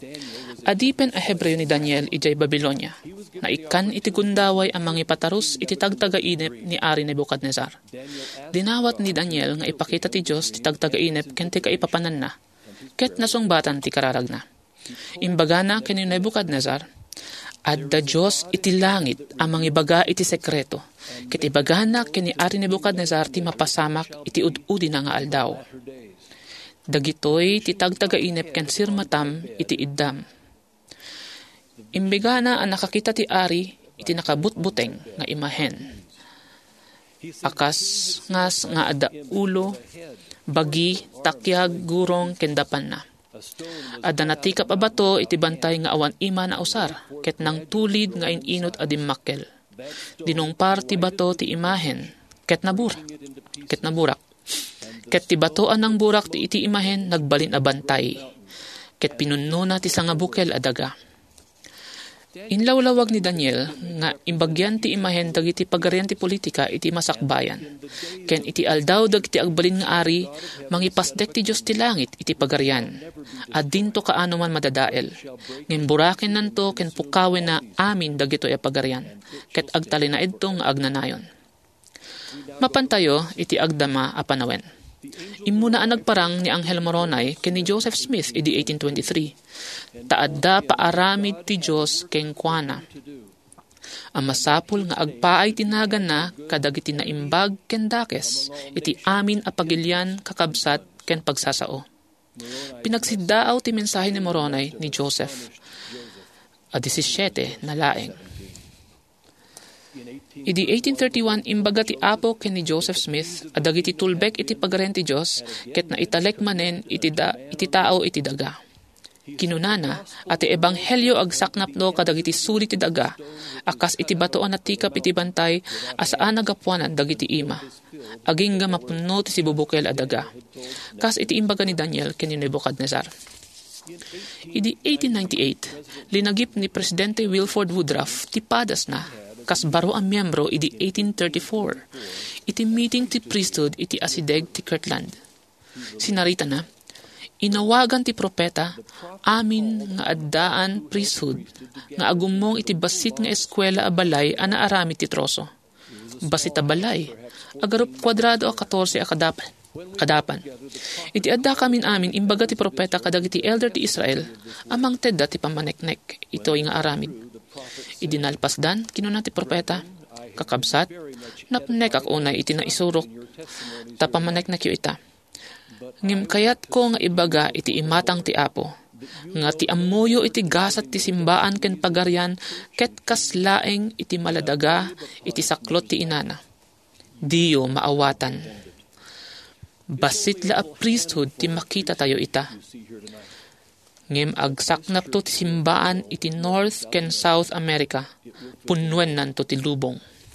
Adipen a Hebreo ni Daniel ijay Babilonia, na ikan iti gundaway ang mga patarus iti tagtagainep ni Ari Nebuchadnezzar. Dinawat ni Daniel nga ipakita ti Diyos ti tagtagainep ken ti kaipapanan na, ket nasungbatan ti kararag na. Imbaga na ken ni Nebuchadnezzar, adda Diyos iti langit ang mga ibaga iti sekreto, ket ibaga na ken ni Ari Nebuchadnezzar ti mapasamak iti ud-udi na nga aldaw. Dagitoy ti tagtagainep ken sirmatam iti iddam. Imbigana ang nakakita ti Ari iti nakabutbuteng nga imahen. Akas ngas nga ada ulo, bagi, takyag, gurong, kendapan na. Ada natikap a bato iti bantay nga awan ima na usar, ket nang tulid nga ininot adim makkel. Dinungpar ti bato ti imahen, ket nabur, ket naburak. Ket ti batoan ng burak ti iti imahen nagbalin a bantay, ket pinunno na ti sangabukel adaga. Inlawlawag ni Daniel nga imbagyan ti imahen dagiti pagarian ti politika iti masakbayan. Ken iti aldaw dagiti agbalin nga ari mangipasdek ti Dios ti langit iti pagarian. At dinto kaano man madadael. Ngem buraken nanto ken pukawen na amin dagitoy a pagarian. Ket agtalina idto nga agnanayon. Mapantayo iti agdama a panawen. Imuna ang nagparang ni Angel Moronay ken ni Joseph Smith idi eighteen twenty-three. Taadda paaramid ti Dios ken kuana. Ang masapul nga agpaay tinagan na kadagiti na imbag ken dakes iti amin a pagilyan kakabsat ken pagsasao. Pinagsiddaaw ti mensahe ni Moronay ni Joseph a seventeen na laeng. Idi eighteen thirty-one imbaga ti Apo ken ni Joseph Smith adagiti tulbek iti pagaren ti Dios ket na italek manen iti da, iti tao iti daga. Kinunana at ebanghelyo agsaknapno kadagiti suli ti daga akas iti batoan at tikap iti bantay asaan nagapuanan dagiti ima. Aging nga mapuno ti sibubukel a daga. Kas iti imbaga ni Daniel ken ni Nebuchadnezzar. Idi eighteen ninety-eight linagip ni Presidente Wilford Woodruff ti padas na kas baro ang miyembro iti eighteen thirty-four. Iti meeting ti priesthood iti asideg ti Kirtland. Sinarita na, inawagan ti propeta, amin nga addaan priesthood, nga agumong iti basit nga eskwela a balay ana aramid ti troso. Basit a balay, agarup kwadrado a katorse a kadapan. Kadapan. Iti adda kamin amin imbaga ti propeta kadag iti elder ti Israel, amang tedda ti pamaneknek, ito nga aramid. Idinalpasdan, kinuna ti propeta, kakabsat, napnek ak unay iti na isurok, tapamaneknek yu ita. Ngim kayat ko nga ibaga iti imatang ti Apo, nga ti amuyo iti gasat ti simbaan ken pagaryan, ket kaslaeng iti maladaga, iti saklot ti inana. Diyo maawatan. Basit la a priesthood ti makita tayo ita. Ngem agsaknap to ti simbaan iti North ken South America, punwen nanto ti lubong.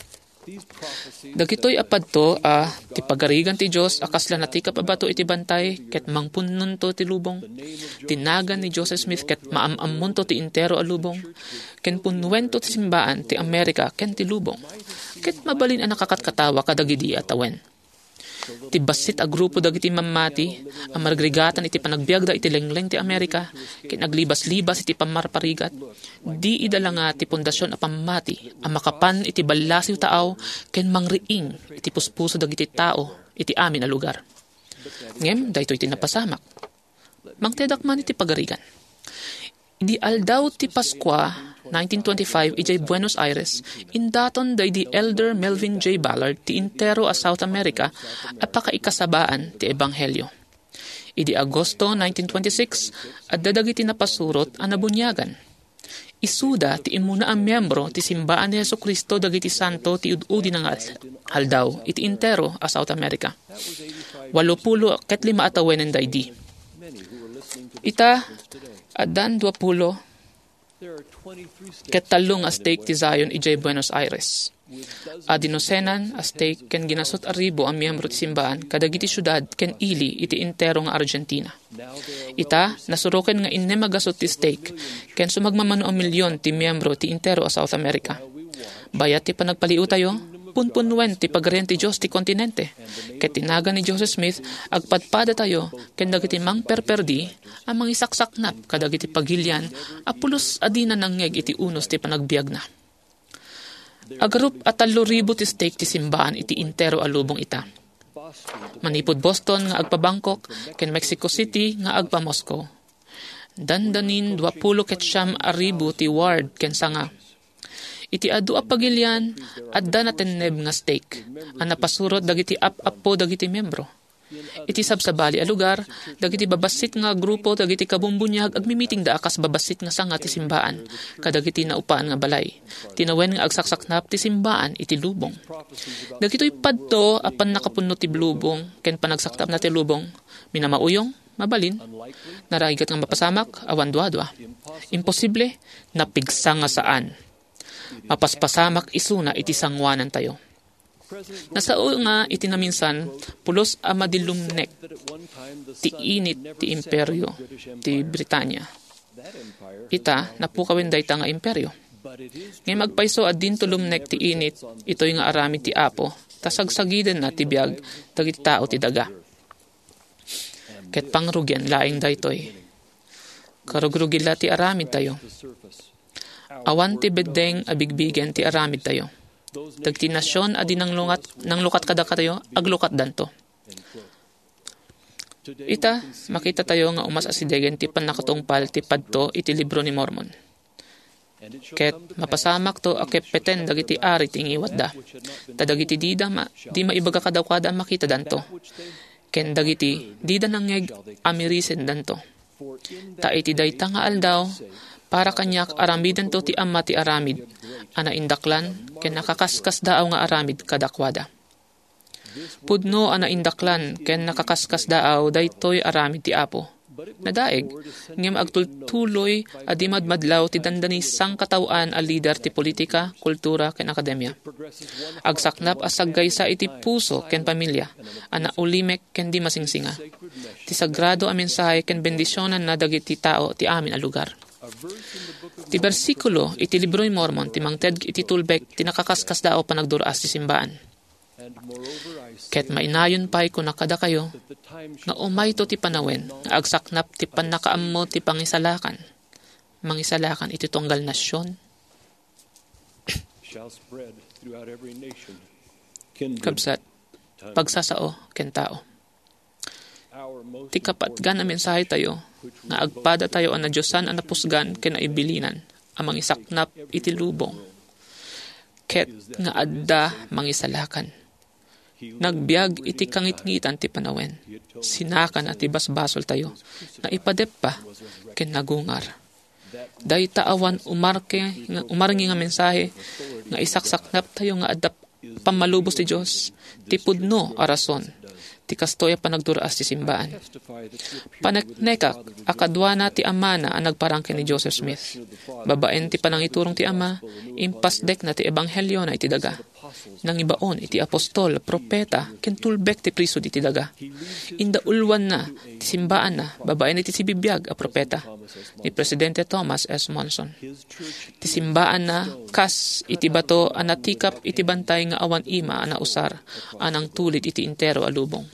Dagitoy apad to, ah, ti pagarigan ti Diyos, akasla natikap abato iti bantay, ket mangpunnon to ti lubong. Tinagan ni Joseph Smith, ket maamamon to ti intero a lubong. Ken punwen to ti simbaan, ti Amerika, ken ti lubong. Ket mabalin ang nakakatkatawa kadagidi atawen. Ti basit a grupo dagiti mamati, ang margrigatan iti panagbiagda iti lengleng ti Amerika, ken aglibas-libas iti pamarparigat. Di idala nga ti pundasyon a pamati, ang makapan iti balasiw taaw, ken mangriing iti puspuso dagiti tao, iti amin a lugar. Ngem, daytoy iti napasamak. Mangtedak man iti pagarigan. Idi aldaw ti Paskwa, nineteen twenty-five, ijay Buenos Aires, indaton day di Elder Melvin J. Ballard ti intero a South America at pakaikasabaan ti Ebanghelyo. Idi Agosto nineteen twenty-six, at dadagiti napasurot a nabunyagan. Isuda ti imuna ang miyembro ti simbaan ni Jesucristo dagiti santo ti ududi ng aldaw iti intero a South America. Walupulo ket lima atawenen day di. Ita, adan dua pulo, ket talong a stake ti Zion ijay Buenos Aires. Adinosenan a stake ken ginasot aribo ang miyembro ti simbaan kadagiti syudad ken ili iti intero nga Argentina. Ita, nasuroken nga inne magasot ti stake ken sumagmamano ang milyon ti miyembro ti intero a South America. Bayat ti panagpaliu tayo, punpunwen ti pagarian ti Diyos ti kontinente. Ket tinaga ni Joseph Smith, agpadpada tayo, ken dagiti mang perperdi, ang mga isaksaknap kadagiti pagilyan, apulos adina nangeg iti unos ti panagbiag na. Agarup at talo ribo ti stake ti simbaan iti intero alubong ita. Manipod Boston nga agpa Bangkok, ken Mexico City nga agpa Moscow. Dandanin dua pulo ket siyam aribo ti ward ken sanga. Iti adu a pagilyan, adda na teneb nga stake, ang napasurot dagiti ap-apo dagiti membro. Iti sabsabali a lugar, dagiti babasit nga grupo dagiti kabumbunyag agmimiting da akas babasit nga sanga ti simbaan, kadagiti naupaan nga balay. Tinawen nga agsaksaknap ti simbaan iti lubong. Dagitoy padto apan nakapunno ti lubong, ken panagsaknap na ti lubong, minamauyong, mabalin, naragigat nga mapasamak, awan dua-dua. Imposible, napigsa nga saan. Mapaspasamak isuna iti sangwanan tayo. Nasao nga iti naminsan pulos a madilumnek ti init ti imperyo ti Britanya. Ita napukawen dayta nga imperyo. Ngay magpaiso at din tulumnek ti init ito'y nga aramid ti Apo tasagsagiden na ti biag dagiti tao ti daga. Ket pangrugyan laing daytoy. Karugrugila ti aramid tayo. Awan ti bedeng abigbigen ti aramid tayo. Dagti nasyon adi nang lungat nang lukat kada katayo aglukat danto. Ita makita tayo nga umas asidegen ti panakatungpal ti padto iti libro ni Mormon. Ket mapasamak to akepeten dagiti ari ti ngiwat da. Tadagiti dida ma di maibaga kadaw kada makita danto. Ken dagiti dida nangeg amirisen danto. Ta iti dayta nga aldaw para kanyak aramiden to ti amma ti aramid, ana indaklan, ken nakakaskas daaw nga aramid kadakwada. Pudno ana indaklan, ken nakakaskas daaw daytoy aramid ti Apo. Nadaeg, ngem agtultuloy adi madmadlaw ti dandani sang katawan a lider ti politika, kultura, ken akademya. Agsaknap asagay sa iti puso ken pamilya, ana ulimek ken di masingsinga. Ti sagrado a mensahe ken bendisyonan na dagiti tao ti amin a lugar. Ti bersikulo iti libro ni Mormon ti mangted iti tulbek ti nakakaskas daaw panagduras ti simbaan. Ket mainayon pa'y kunakada kayo, nga umay to ti panawen, nga agsaknap ti panakaammo ti pangisalakan. Mangisalakan iti tunggal nasyon. Kabsat, pagsasao ken tao. Ti kapatgan na mensahe tayo, nga agpada tayo ang nadyosan ang napusgan ken naibilinan, ang mangisaknap iti lubong. Ket nga adda mangisalakan. Nagbiag iti kangit-ngitan ti panawen. Sinakan at ibasbasol tayo, na ipadep pa ken nagungar. Day taawan umarke nga umarngi nga mensahe nga isaksaknap tayo nga adda pamalubos ti Dios ti pudno a rason ti kastoy a panagduraas ti simbaan. Paneknekak akadwa na ti ama na ang nagparangke ni Joseph Smith. Babaen ti panangiturong ti ama, impasdek na ti ebanghelyo na iti daga. Nang ibaon iti apostol, propeta, kentulbek ti priso di ti daga. Inda ulwan na, ti simbaan na, babaen iti si bibiyag a propeta, ni Presidente Thomas S. Monson. Ti simbaan na, kas iti bato anatikap iti bantay nga awan ima ana usar, anang tulid iti intero alubong.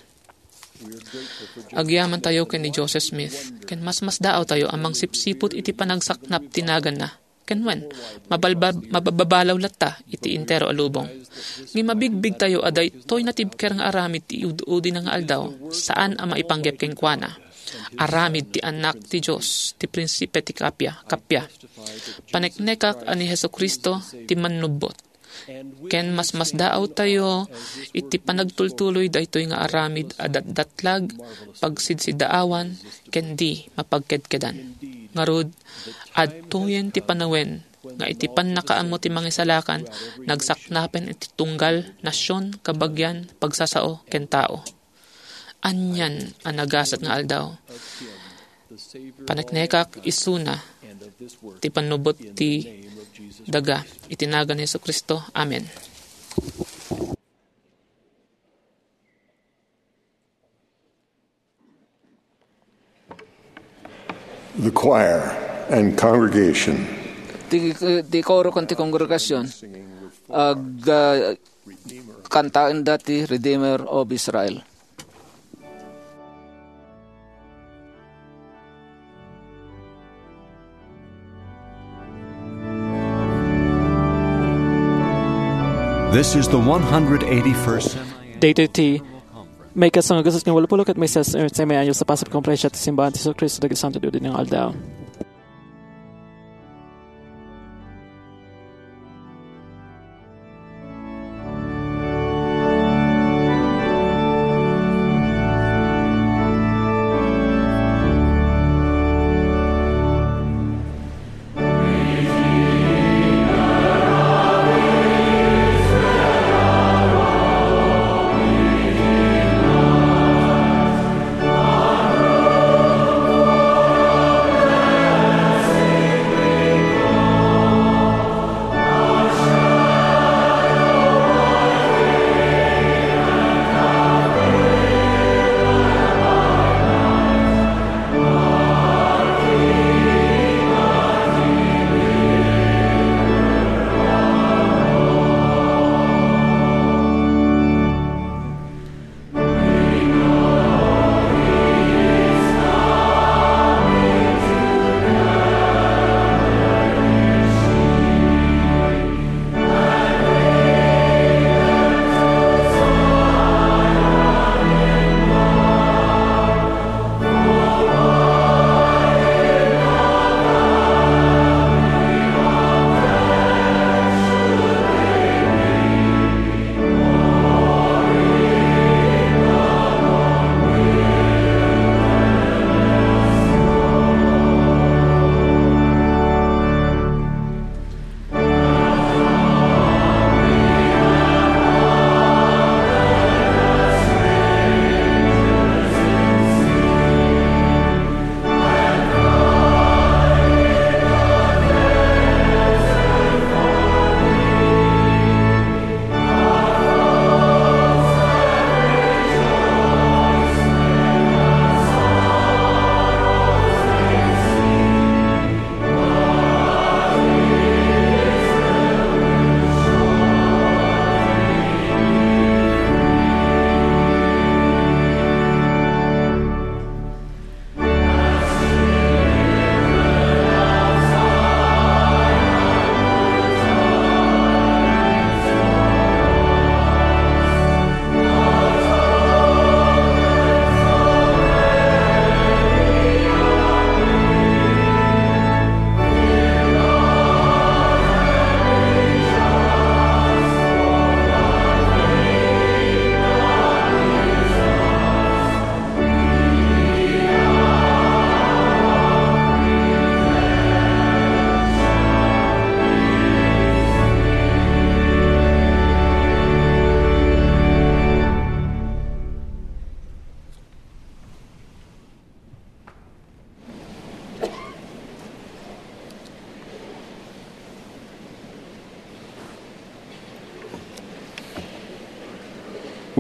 Agyaman tayo ken ni Joseph Smith, ken mas mas daaw tayo amang sipsipot iti panagsaknap tinagan na. Ken wen, mabababalaw latta iti intero alubong. Ngi mabigbig tayo aday toy natibker nga aramid ti ud-udi na nga aldaw, saan ang maipanggep ken kuana. Aramid ti anak ti Dios, ti prinsipe ti kapya, kapya. Paneknekak ani Hesukristo ti manubot. Ken mas mas daaw tayo iti panagtultuloy daytoy nga aramid adat-datlag pagsidsidaawan ken di mapagkedkedan. Ngarud adtoyen ti panawen nga iti pannakaammo ti mangisalakan nagsaknapen iti tunggal nasyon kabagyan pagsasao ken tao. Anyan ang nagasat nga aldaw. Paneknekak isuna ti panubot ti daga itinagan ni Jesucristo. Amen. The choir and congregation. Ti, ti koro kan ti kongregasyon ag uh, kantaan dati Redeemer of Israel. This is the one hundred eighty-first Data T. May kasang agasas ng walapulok at may sas sa may anyo sa pasap kompresya at simbahan ti Jesucristo dagi santo Dios din ng aldaw. Amen.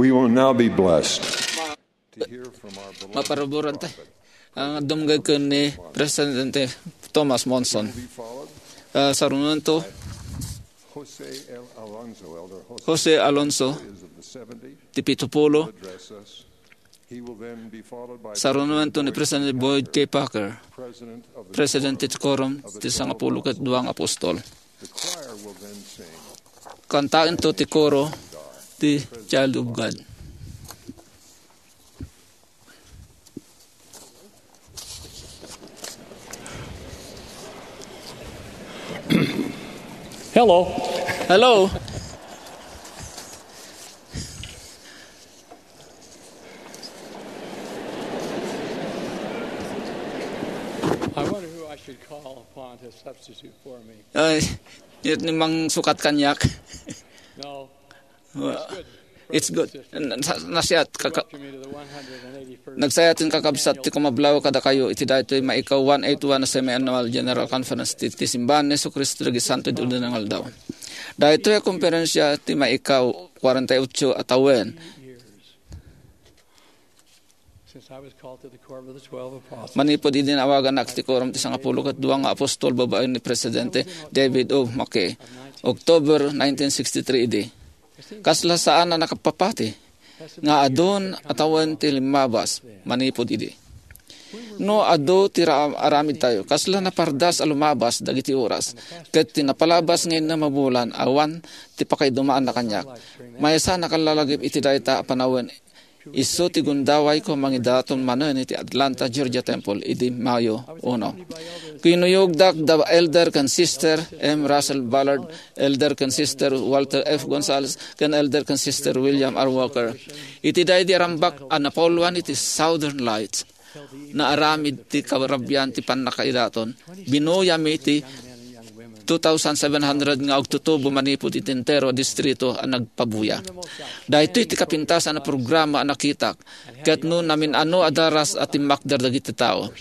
We will now be blessed to hear from our beloved Maparuburan tayo. Ang dumgay ko ni Presidente Thomas Monson. Uh, sarungan to, Jose L. Alonso, Elder Jose, Jose Alonso, is of the seventy, Tipitupulo. address us. He will then be followed by Sarungan to ni Presidente Boyd K. Parker, President of the Presidente Tikorum, ti sangapulo kat duwang apostol. The choir will then sing. Kantain to ti koro, ti Child of God. Hello. Hello. I wonder who I should call upon to substitute for me. Ay, yun ni mang sukat kanyak. No. It's good. Nasyat, kaka, Directing me to the one hundred eighty-first nagsayatin kakabsat ti kumablaw kada kayo iti dahito yung maikaw one eighty-one na semi-annual General Conference ti, ti Simbahan ni Jesu Cristo lagi Santo di Undanangal daw. Dahito yung konferensya ti maikaw forty-eight atawen. since I was called to the Quorum of the Twelve Apostles. Manipod idin awagan na ti Quorum ti sangapulo kat duwang nga apostol babae ni Presidente David O. McKay. October nineteen sixty-three idi. Kasla saan na nakapapati nga adon atawan ti limabas manipod idi. No ado tira aramid tayo kasla na pardas alumabas dagiti oras ket tinapalabas ngayon na mabulan awan ti pakay dumaan na kanyak maysa nakalalagip iti dayta panawen iso ti gundaway ko mangidaton manen iti Atlanta Georgia Temple idi Mayo one. Kinuyogdak the elder kan sister M. Russell Ballard, elder kan sister Walter F. Gonzalez, kan elder kan sister William R. Walker. Iti day di rambak anapolwan iti Southern Lights na aramid ti kawarabyan ti panakaidaton. Binuyam iti two thousand seven hundred nga ogtutubo manipod iti entero distrito ang nagpabuya. Dahito iti kapintasan na programa ang nakitak ket no namin ano adaras at imakdar dagiti tao.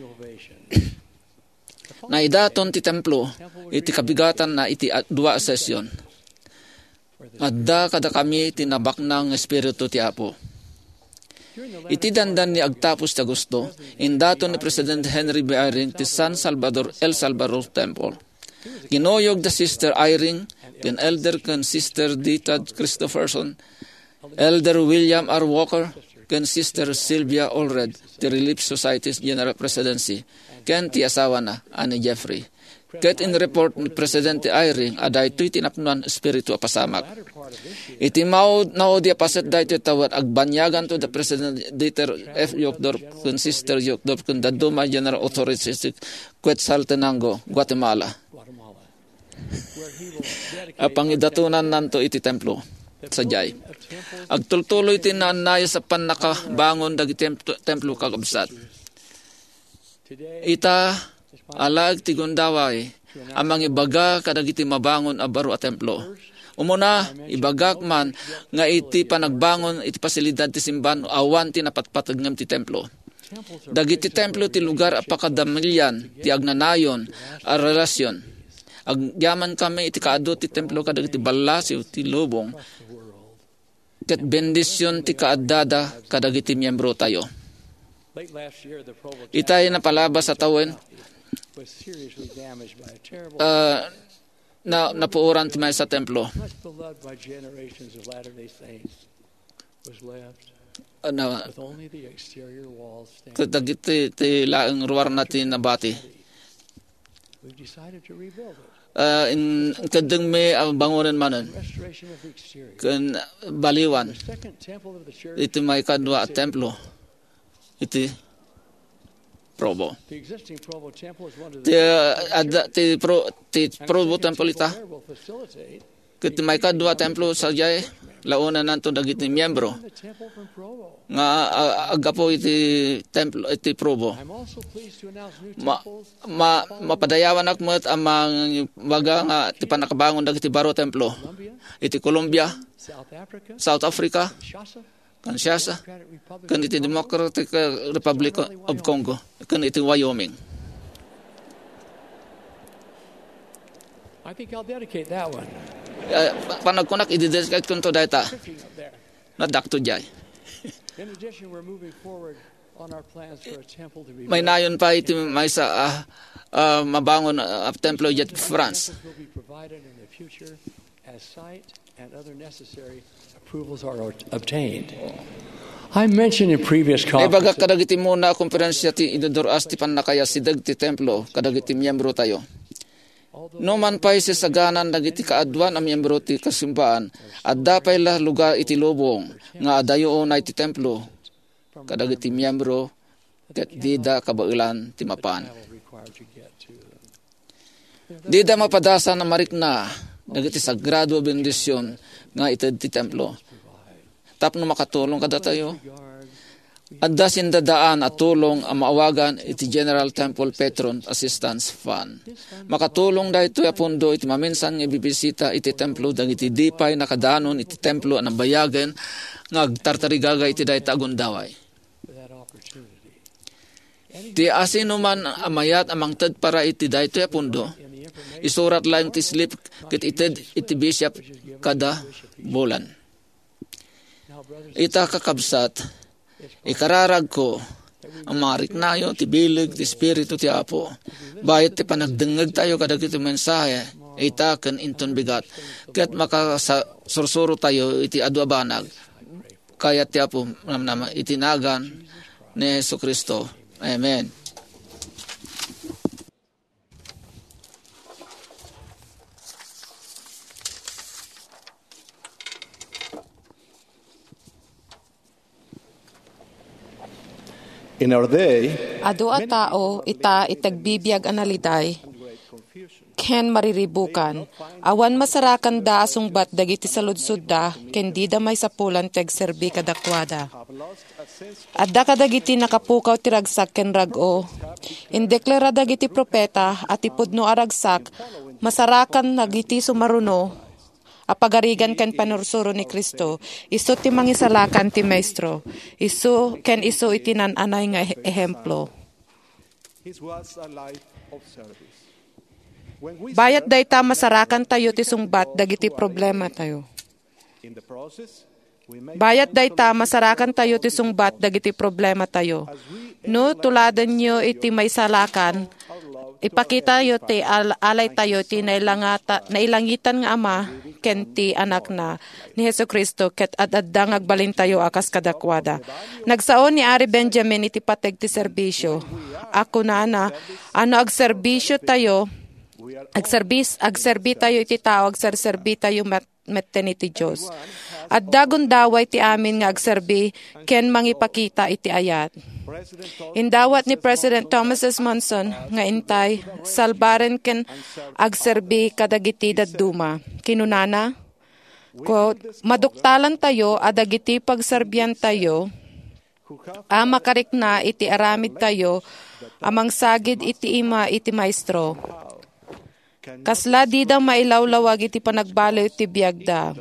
Naidaton ti templo iti kabigatan na iti dua sesyon. Adda kada kami tinabak ng espiritu ti Apo. Iti dandan ni agtapos ti Agosto, indaton ni President Henry B. Eyring ti San Salvador El Salvador Temple. Ginoyog da Sister Eyring, ken elder ken Sister Dita Christopherson, elder William R. Walker, ken Sister Sylvia Allred, ti Relief Society's General Presidency, ken ti asawa na, ani Jeffrey. Ket in report ni Presidente Eyring, aday to'y tinapnuan espiritu apasamak. Iti mao nao di apaset dayto tawad agbanyagan to the President Dieter F. Yokdorf, ken Sister Yokdorf, ken the Duma General Authority Quetzaltenango, Guatemala. Apangidatunan nanto iti templo sa jay. Agtultuloy tinanay sa panakabangon dagi templo, templo kakabsat. Ita alag ti gundaway amang ibaga kadagiti mabangon a baro a templo. Umuna ibagak man nga iti panagbangon iti pasilidad ti simbahan awan ti napatpatag ngem ti templo. Dagiti templo ti lugar a pakadamilyan ti agnanayon a relasyon. Agyaman kami iti kaado ti templo kadagiti balasiw ti lubong. Ket bendisyon ti kaadada kadagiti miyembro tayo. Itay na palabas sa tawen uh, na napuuran ti may sa templo. Ano, kadagiti ti laeng ruwar natin nabati. Uh, in kadang may uh, bangunan manan kan baliwan iti may kadwa at templo iti Provo ti uh, ada ti pro ti Provo temple ita iti may kadwa templo sa jay launa nanto dagiti miyembro nga uh, agapo iti templo iti Provo ma, ma mapadayawan akmet amang baga nga ti panakabangon dagiti baro templo iti Colombia, South Africa, Kinshasa, kan iti Democratic Republic of Congo, kan iti Wyoming. I think I'll dedicate that one. Uh, panagkunak i-dedicate ko to data. na dakto jay. In addition, we're moving forward on our plans for a temple to be May nayon pa iti may sa uh, uh, mabangon uh, templo jet France. will be provided in the future as site and other necessary approvals are obtained. I mentioned in previous E baga conferences kadagiti muna konferensya ti idodoras ti panakaya si dagti templo kadagiti miyembro tayo. No man pay si saganan dagiti kaadwan ang miyembro ti kasimbahan at dapay la lugar iti lubong nga adayoon na iti templo kadagiti miyembro ket dida kabailan ti mapan. Dida mapadasa na marikna dagiti sagrado bendisyon nga ited ti templo. Tapno makatulong kada tayo. Adda sindadaan at tulong ang maawagan iti General Temple Patron Assistance Fund. Makatulong da ito apundo iti maminsan nga bibisita iti templo dagiti dipay nakadanon iti templo anang bayagen nga agtartarigaga iti dayta agundaway. Ti asino man amayat amang ted para iti dayto apundo. Isurat lang ti slip ket ited iti bishop kada bulan. Ita kakabsat, ikararag ko ang mga riknayo, ti bilig, ti spirito, ti apo. Bayat ti panagdengag tayo kadagiti mensahe, ita ken inton bigat. Ket makasursuro tayo iti adwa banag. Kaya ti apo namnama itinagan ni Jesucristo. Amen. In our day, adu a tao ita itagbibiyag analiday ken mariribukan awan masarakan da asungbat dagiti saludsud da ken di da may sapulan teg serbi kadakwada. Adda kadagiti nakapukaw ti ragsak ken rag-o. Indeklara dagiti propeta at ipudno a ragsak masarakan nagiti sumaruno apagarigan ken panursuro ni Kristo. Isu ti mangisalakan ti maestro. Isu ken isu iti nananay nga ehemplo. Bayat dayta masarakan tayo ti sungbat dagiti problema tayo. Bayat dayta masarakan tayo ti sungbat dagiti problema tayo. No tuladan nyo iti may salakan, ipakita yo ti al- alay tayo ti nailangata, nailangitan nga ama ken ti anak na ni Jesucristo ket adadda ngagbalin tayo akas kadakwada. Nagsaon ni Ari Benjamin iti pateg ti serbisyo. Ako na na ano ag serbisyo tayo, ag serbis ag serbi tayo iti tao, ag serserbi tayo met metten iti Dios. At dagon daway ti amin nga ag serbi ken mangipakita iti ayat. Indawat ni President Thomas S. Monson nga intay salbaren ken agserbi kadagiti dadduma. Kinunana, quote, maduktalan tayo adagiti pagserbian tayo, a makarikna iti aramid tayo, amang sagid iti ima iti maestro. Kasla di da mailawlawag iti panagbaloy iti biyagda.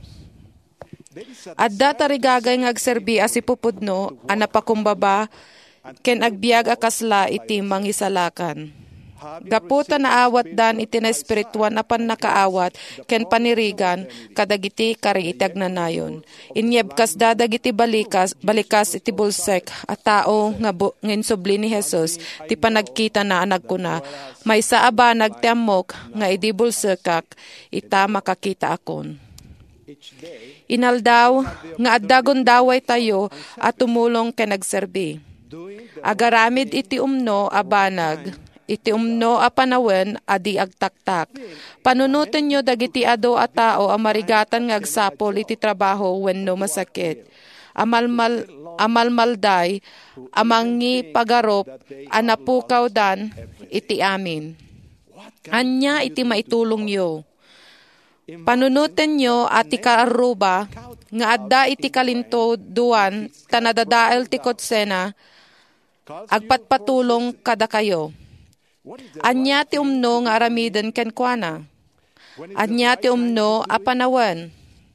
Adda tarigagay nga agserbi as ipupudno, anapakumbaba, ken agbiag akasla iti mangisalakan. Gaputa na awat dan iti na espirituan apan nakaawat, ken panirigan, kadagiti kariitag na nayon. Inyeb kas dadagiti balikas, balikas iti bulsek, at tao nga bu, nginsubli ni Jesus, ti panagkita na anak ko na, may saaba nagtiamok, nga idi bulsekak, ita makakita akon. Inaldaw, nga addagon daway tayo, at tumulong ken nagserbi. Agaramid iti umno abanag, iti umno a panawen adi agtaktak. Panunutin nyo dagiti ado a tao amarigatan nga agsapol iti trabaho wenno masakit. Amalmal amalmalday amangi pagarop anapukaw dan iti amin. Anya iti maitulong yo. Panunutin nyo at ikaaruba nga adda iti kalinto duan tanadadael ti kotsena agpatpatulong kada kayo. Anya ti umno nga aramiden ken kuana. Anya ti umno apanawan.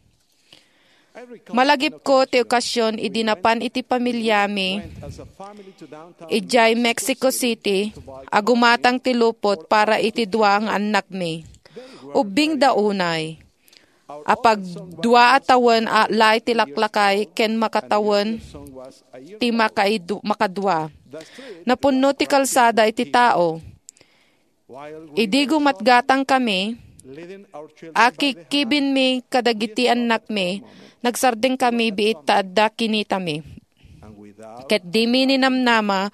Malagip ko ti okasyon idinapan iti pamilyami ijay Mexico City agumatang ti lupot para iti duang anak mi. Ubing daunay. apag dua atawan a lay tilaklakay ken makatawan ti makaidu, makadwa. Napunno ti kalsada iti tao. Idi gumatgatang kami, aki kibin mi kadagiti anak mi, nagsardeng kami biit taadda kinita mi. Ket di mi ninamnama,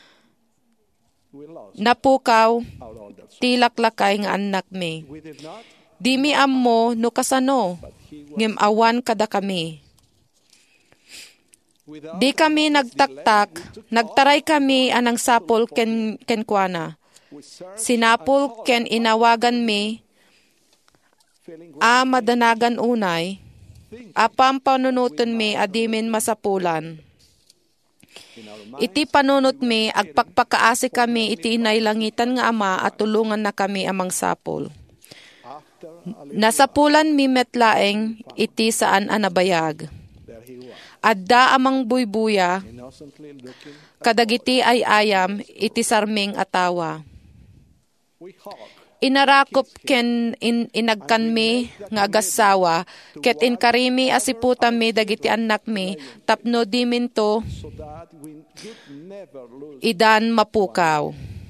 napukaw, tilaklakay nga anak mi. Di mi ammo no kasano, ngem awan kada kami. Di kami nagtaktak, nagtaray kami anang sapol ken kenkwana. Sinapol ken inawagan mi, a madanagan unay, apam panunutan mi adimin masapulan. Iti panunot mi, agpakpakaasi kami iti inaylangitan nga ama at tulungan na kami amang sapol. Nasapulan mi metlaeng iti saan anabayag. Adda amang buybuya, kadagiti ay ayam iti sarming atawa. Inarakop ken in, inagkan mi nga agasawa, ket inkarimi asiputan mi dagiti anak mi, tapno di minto idan mapukaw.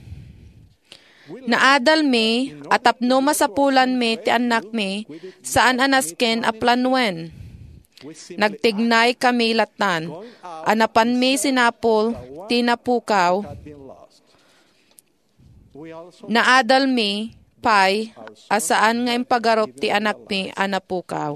Naadal mi, at tapno masapulan mi ti anak mi, saan anasken a planwen. Nagtignay kami latan, anapan mi sinapol, tinapukaw, naadal mi, pay, asaan nga impagarop ti anak mi, anapukaw.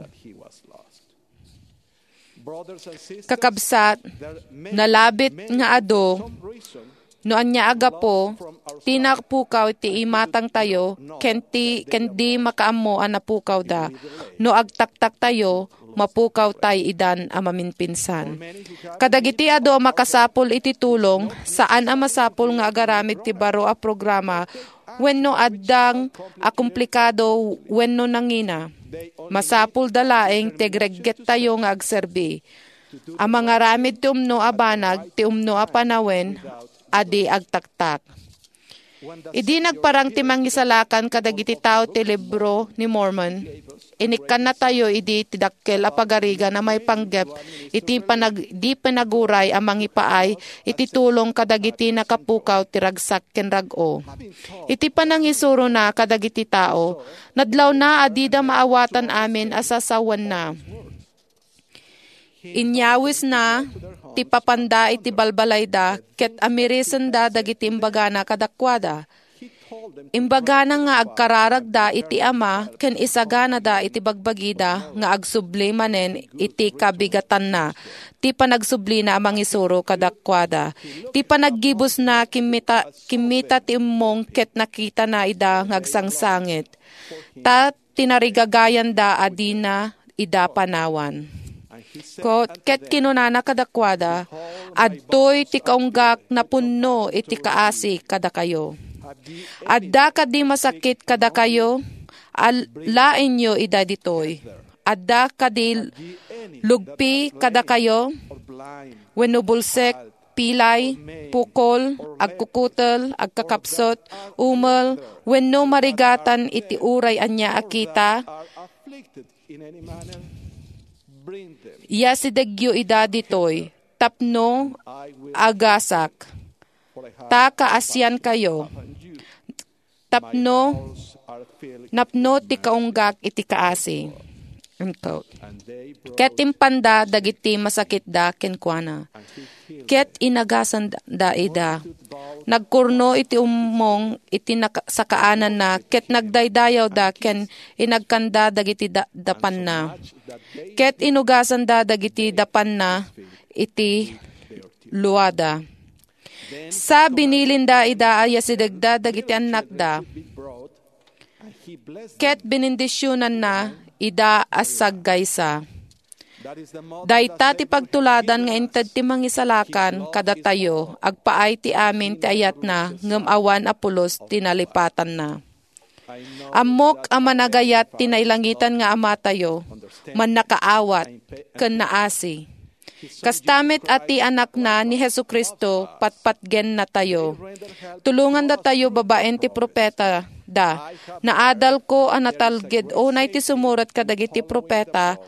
Kakabsat, nalabit nga ado, no anya aga po, tinakpukaw ti imatang tayo, ken ti ken di makaammo anapukaw da, no agtaktak tayo, mapukaw tay idan amaminpinsan. Kadagiti ado makasapol iti tulong, saan ang masapol nga agaramid ti baro a programa, wenno addang a komplikado wenno nangina. Masapul dalaeng tegregget tayo nga agserbi. Ang mga ramid ti umno a banag, ti umno a panawen, adi agtaktak. Idi nagparang ti mangisalakan kadagiti tao ti libro ni Mormon, inikkan na tayo idi ti dakkel a pagariga na may panggep, iti panag, di panaguray a mangipaay, iti tulong kadagiti nakapukaw ti ragsak ken rag-o. Iti panangisuro na kadagiti tao, nadlaw na adida maawatan amin asasawan na. Inyawis na, ti papanda iti balbalay da, ket amirisan da dagiti imbagana kadakwada. Imbagana nga agkararagda iti ama, ken isagana da iti bagbagida, nga agsubli manen iti kabigatan na. Ti panagsubli na amang isuro kadakwada. Ti panaggibos na kimita, kimita ti umong ket nakita na ida ngagsangsangit. Ta tinarigagayan da adina ida panawan. Kot, ket kinunana kadakwada, adtoy ti kaunggak na punno iti kaasi kada kayo. Adda kadi masakit kada kayo, al lain nyo ida ditoy. Adda kadi lugpi kada kayo, wenno bulsek, pilay, pukol, agkukutel, agkakapsot, umal, wenno marigatan iti uray anya akita, iya si degyo ida ditoy, tapno agasak, ta kaasyan kayo, tapno, napno ti kaunggak iti kaasi. Ket impanda dagiti masakit da kenkwana. Ket inagasan da ida. Nagkurno iti umong iti sakaanan na, ket nagdaydayaw da ken inagkanda dagiti da, dapan na. Ket inugasan da dagiti dapan na iti luwada. Sa binilinda ida aya sidagda dagiti anak da. Ket binindisyonan na ida asaggaysa. Dayta ti pagtuladan nga inted ti mangisalakan kada tayo, agpaay ti amin ti ayat na, ngem awan apulos tinalipatan na. Amok ang managayat tinailangitan nga ama tayo, man nakaawat, ken naasi. Kastamit ati anak na ni Hesu Kristo, patpatgen na tayo. Tulungan da tayo babaen ti propeta da. Naadal ko anatalgid unay ti sumurat kadagiti propeta,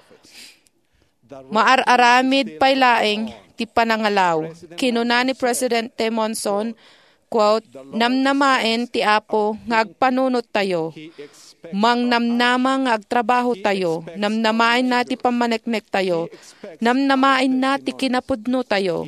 maararamid paylaeng ti panangalaw. Kinuna ni Presidente Monson, quote, namnamaen ti Apo nga agpanunot tayo. Mang namnama nga agtrabaho tayo. Namnamain na ti pamaneknek tayo. Namnamain na ti kinapudno tayo.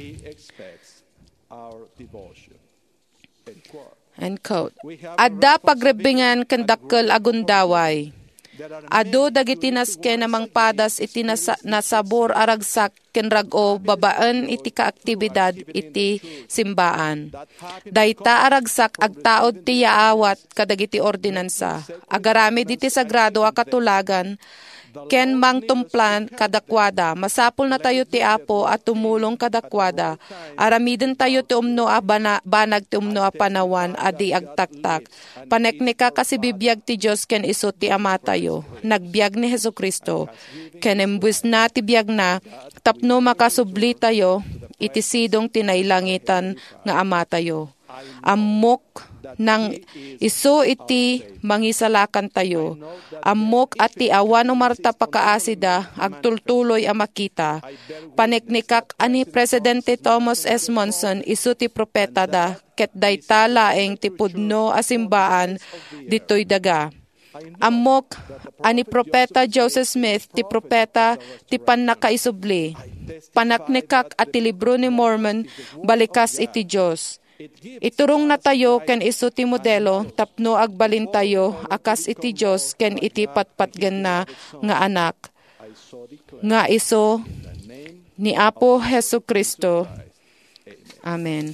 End quote. Adda pagrebingan kandakkel agundaway. Ado dagiti naske namang padas iti nasa, nasabor aragsak ken rag-o babaan iti kaaktibidad iti simbaan. Dayta aragsak agtaod ti yaawat kadagiti ordinansa. Agaramid iti sagrado a katulagan ken mangtumplan kadakwada. Masapul na tayo ti Apo at tumulong kadakwada. Aramiden tayo ti umno a bana, banag ti umno a panawan adi agtaktak. Paneknika kasi bibiyag ti Diyos ken iso ti Ama tayo. Nagbiag ni Hesu Kristo. Ken embus na ti biyag na tapno makasubli tayo iti sidong tinailangitan nga Ama tayo. Amok nang iso iti mangisalakan tayo. Amok ati awan umarta pakaasida agtultuloy a makita. Paneknikak ani Presidente Thomas S. Monson iso ti propeta da ket dayta laeng ti pudno a simbaan ditoy daga. Amok ani propeta Joseph Smith ti propeta ti pannakaisubli. Panaknikak ati libro ni Mormon balikas iti Dios. Iturong na tayo ken iso ti modelo tapno agbalin tayo akas iti Dios ken iti patpatgen na nga anak nga iso ni Apo Hesu Kristo. Amen.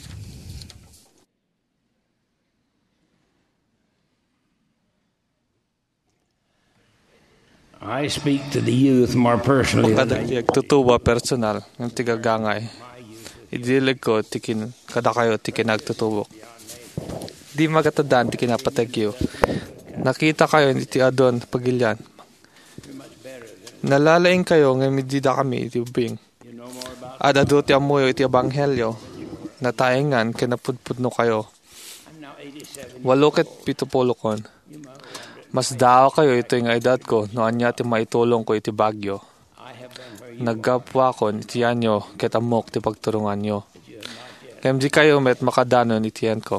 I speak to the youth more personally. Pagkadagdag tutuwa personal ng tigagangay. Idilig ko tikin kada kayo tikin nagtutubok. Di magatadaan tikin napatagyo. Nakita kayo iti adon pagilyan. Nalalaing kayo ng medida kami iti ubing. At ado ti amoyo iti abanghelyo. Nataengan kinapudpudno kayo. Walokit pitupolokon. Mas dao kayo ito yung edad ko no anya ti maitulong ko iti bagyo. Naggapwa ko iti anyo ket amok ti pagturungan nyo. Kaya di kayo met makadanon itiyan ko.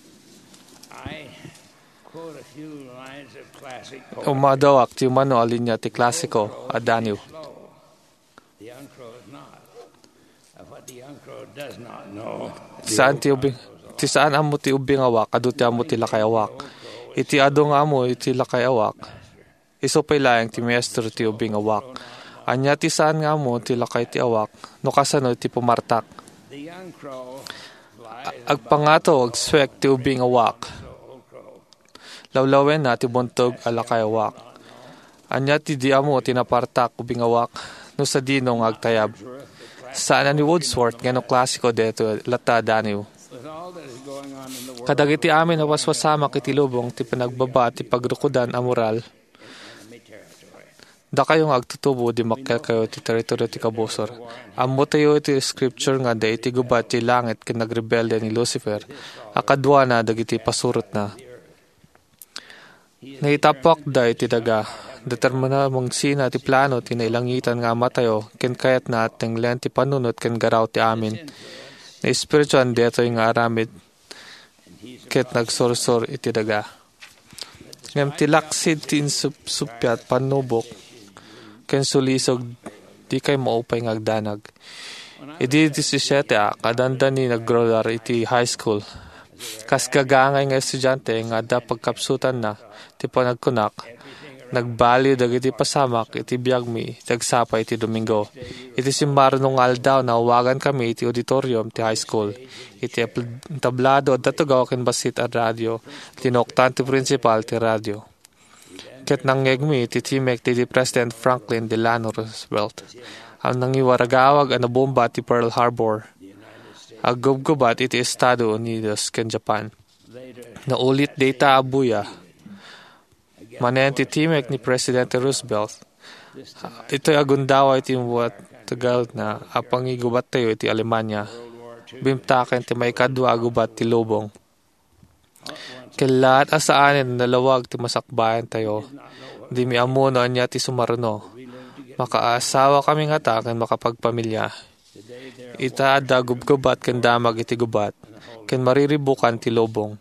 Umadawak ti umano alin niya ti klasiko adaniw. Saan ti ubing? Ti saan amo ti ubing awak adu ti amo ti lakay awak. Iti ado nga mo iti lakay awak. Iso pay laeng ti maestro ti ubing awak. Anya ti saan nga mo ti lakay ti awak, no kasano ti pumartak. Agpangato, agswek ti ubing awak. Lawlawen na ti buntog alakay awak. Anya ti di amo tinapartak ubing awak, no sa dinong agtayab. Saan ni Wordsworth, ngano klasiko deto lata daniw. Kadagiti amin na waswasamak iti lubong ti panagbaba ti pagrukudan a moral. Da kayong agtutubo di makkel kayo ti teritoryo ti kabusor. Ammo tayo iti scripture nga da iti gubat ti langit ken nagrebelde ni Lucifer. Akadwa na dagiti pasurot na. Naitapak da iti daga. Determina mong sina ti plano ti nailangitan nga matayo ken kayat na tenglen ti panunot ken garaw ti amin. Na espirituan deto yung aramid ket nagsorsor iti daga. Ngem ti laksid ti insupsupyat panubok ken sulisog di kay maupay ngagdanag. Idi disisiete a kadanda ni naggrolar iti high school. Kas gagangay nga estudyante nga da pagkapsutan na ti panagkunak. Nagbali dagiti pasamak iti biyagmi tagsapa iti Domingo. Iti simbaro nung aldaw na awagan kami iti auditorium ti high school. Iti tablado at datugaw ken basit at radio. Tinoktan ti principal ti radio. Ket nangyegmi iti timek ti President Franklin Delano Roosevelt. Ang nangiwaragawag ang nabomba ti Pearl Harbor. Aggubgubat iti Estado Unidos ken Japan. Naulit data abuya. Manen ti timek ni Presidente Roosevelt. Ito'y agundawa iti muwat tagal na apang igubat tayo iti Alemanya. Bimtaken ti may kadwa gubat ti lubong. Kilahat asaanin nalawag ti masakbayan tayo. Di mi amuno anya ti sumarno. Makaasawa kami nga ta ken makapagpamilya. Ita adda gubgubat ken damag iti gubat. Ken mariribukan ti lubong.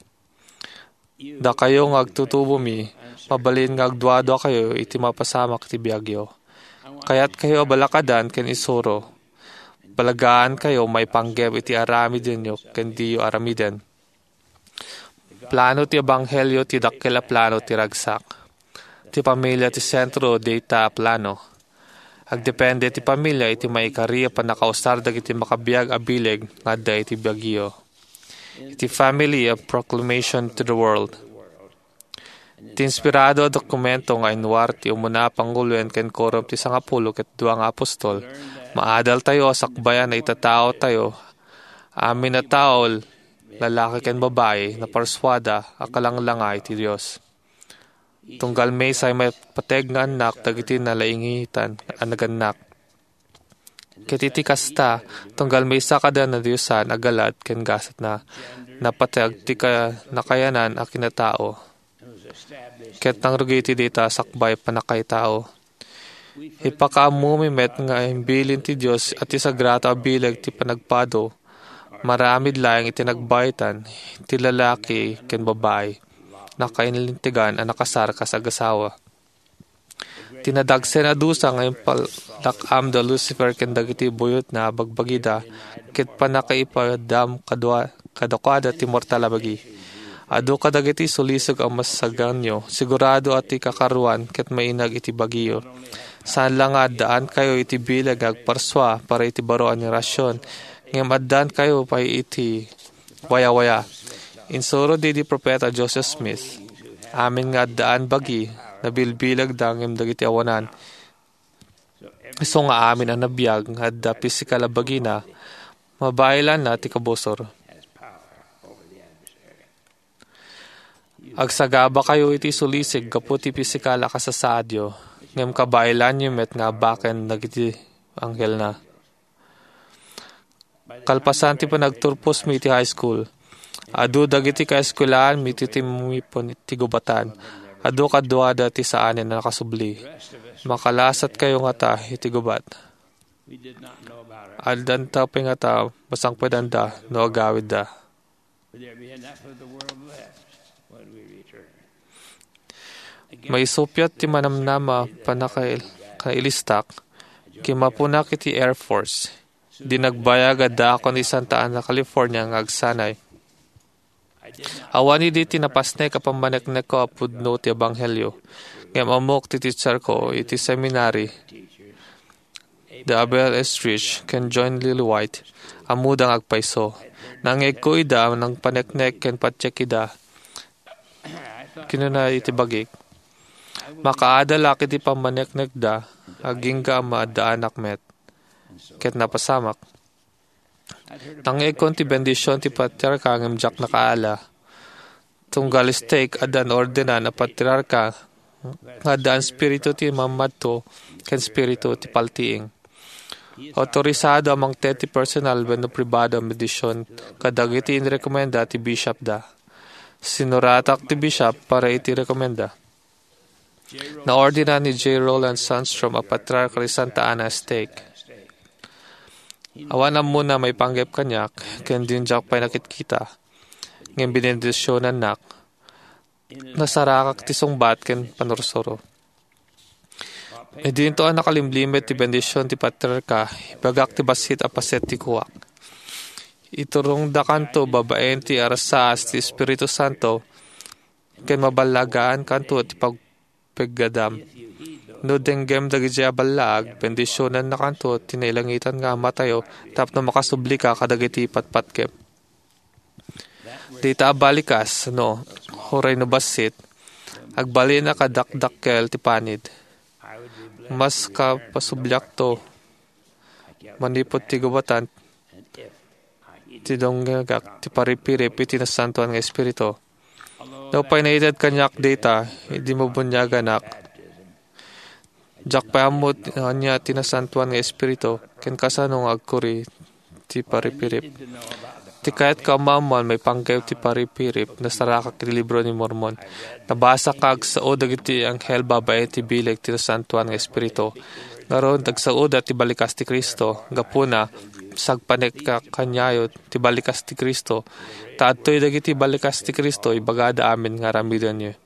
Da kayo nga agtutubo mi, mabalin nga agduado kayo iti mapasamak ti biagyo. Kaya't kayo balakadan ken isuro. Balagaan kayo may panggeb iti aramiden nyo ken diyo aramiden. Plano ti ebanghelyo ti dakkela plano ti ragsak. Ti pamilya ti sentro data plano. Agdepende ti pamilya iti maikariya panakausar dagiti makabiyag abileg ngadda iti biagyo. Iti family a proclamation to the world. Ti inspirado a dokumento nga inwar ti umuna panguloen ken korom ti sangapulo ket duang apostol. Maadal tayo sakbayan na itatao tayo. Amin na tao, lalaki ken babae na parswada akalanglangay ti Dios. Tunggal may say may pateg nga anak dagiti nalaingitan ang naganak. Ketiti kasta, tunggal may sakada na Diyosan agalad ken gasat na napateg ti ka nakayanan a kinatao. Ket nang rugiti dita sakbay panakay tao. Ipakaamumimit nga imbilin ti Diyos at isagrata abilag ti panagpado. Maramid layang itinagbaytan ti lalaki ken babae. Nakainlintigan ang nakasar kas agasawa. Tinadagsen adusa ngayon palakam da Lucifer ken dagiti buyot na bagbagida ket panakaipadam kadwa kadakwada ti mortal abagi. Adu kadagiti sulisog ang masaganyo sigurado at ti kakaruan ket mainag iti bagiyo. Saan lang adaan kayo iti bilag agparswa para iti baroan ni rasyon ngem addan kayo pa iti waya-waya. Insuro di di propeta Joseph Smith. Amin nga adaan bagi nabilbilag dangem dagiti awanan. Iso nga amin ang nabiyag nga adda pisikal a bagina mabailan na ti kabusor. Agsagaba kayo iti sulisig kaputi pisikal a kasasadyo ngem kabailan nyo met nga baken dagiti anghel na. Kalpasan ti panagturpos mi ti high school. Adu dagiti kaeskwelaan mi ti timipon ti gubatan. Adu kadwada ti saanen na nakasubli. Makalasat kayo nga ta iti gubat. Aldan ta pa nga ta basang pedanda no agawid da. May sopyat ti manamnama panakail kailistak kimapunak iti Air Force. Dinagbayag adda ako ni Santa Ana, California ng agsanay. Awani di tinapasne kapambaneknek ko apudno ti ebanghelyo. Ngem amok ti teacher ko iti seminary. The Abel S. Rich can join Lily White. Amudang agpaiso. Nangeg ko ida ng paneknek ken patsek ida. Kinuna iti bagik. Makaadala kiti pambaneknek da. Aging ka ama da anak met. Ket napasamak. Tangeg kon ti bendisyon ti patriarka ngem jak nakaala. Tunggal stake adan ordena na patriarka nga daan spirito ti mamadto ken spirito ti paltiing. Autorisado amang thirty personal wenno pribado medisyon kadagiti inrekomenda ti bishop da. Sinuratak ti bishop para iti rekomenda. Na-ordina ni J. Roland Sundstrom a patriarka ni Santa Ana stake. Awanam muna may panggap kanyak, ken dinjak pa'y nakitkita. Ngayon binendisyonan nak, nasarakak ti sungbat ken panursoro. E dinto ang nakalimlimit ti bendisyon ti patriarka, bagak ti basit a paset ti kuwak. Iturong da kanto babaen ti arasas ti Espiritu Santo, ken mabalagaan kanto ti pagpeggadam. No denggem dagiti abalag, bendisyonan na kanto, tinailangitan nga matayo, tapno makasubli ka kadagiti patpatkem. Dita abalikas, no, horay no basit, agbali na kadakdakkel ti panid. Mas kapasublyak to, manipot ti gubatan, ti donggagak, ti paripirip, iti nasantuan nga espiritu. No, painated kanyak data, hindi mo bunyaganak, Jak paamot niya tinasantuan nga espiritu, ken kasano nga agkuri ti paripirip. Ti kahit ka maman may panggayo ti paripirip, nasaraka kiti libro ni Mormon. Nabasa kag sa o dagiti anghel babae ti bileg tinasantuan nga espiritu. Ngaron tagsao da ti balikas ti Kristo, gapuna sagpanek ka kanyayot ti balikas ti Kristo. Taadtoy dagiti balikas ti Kristo ibagada amin nga ramidon niyo.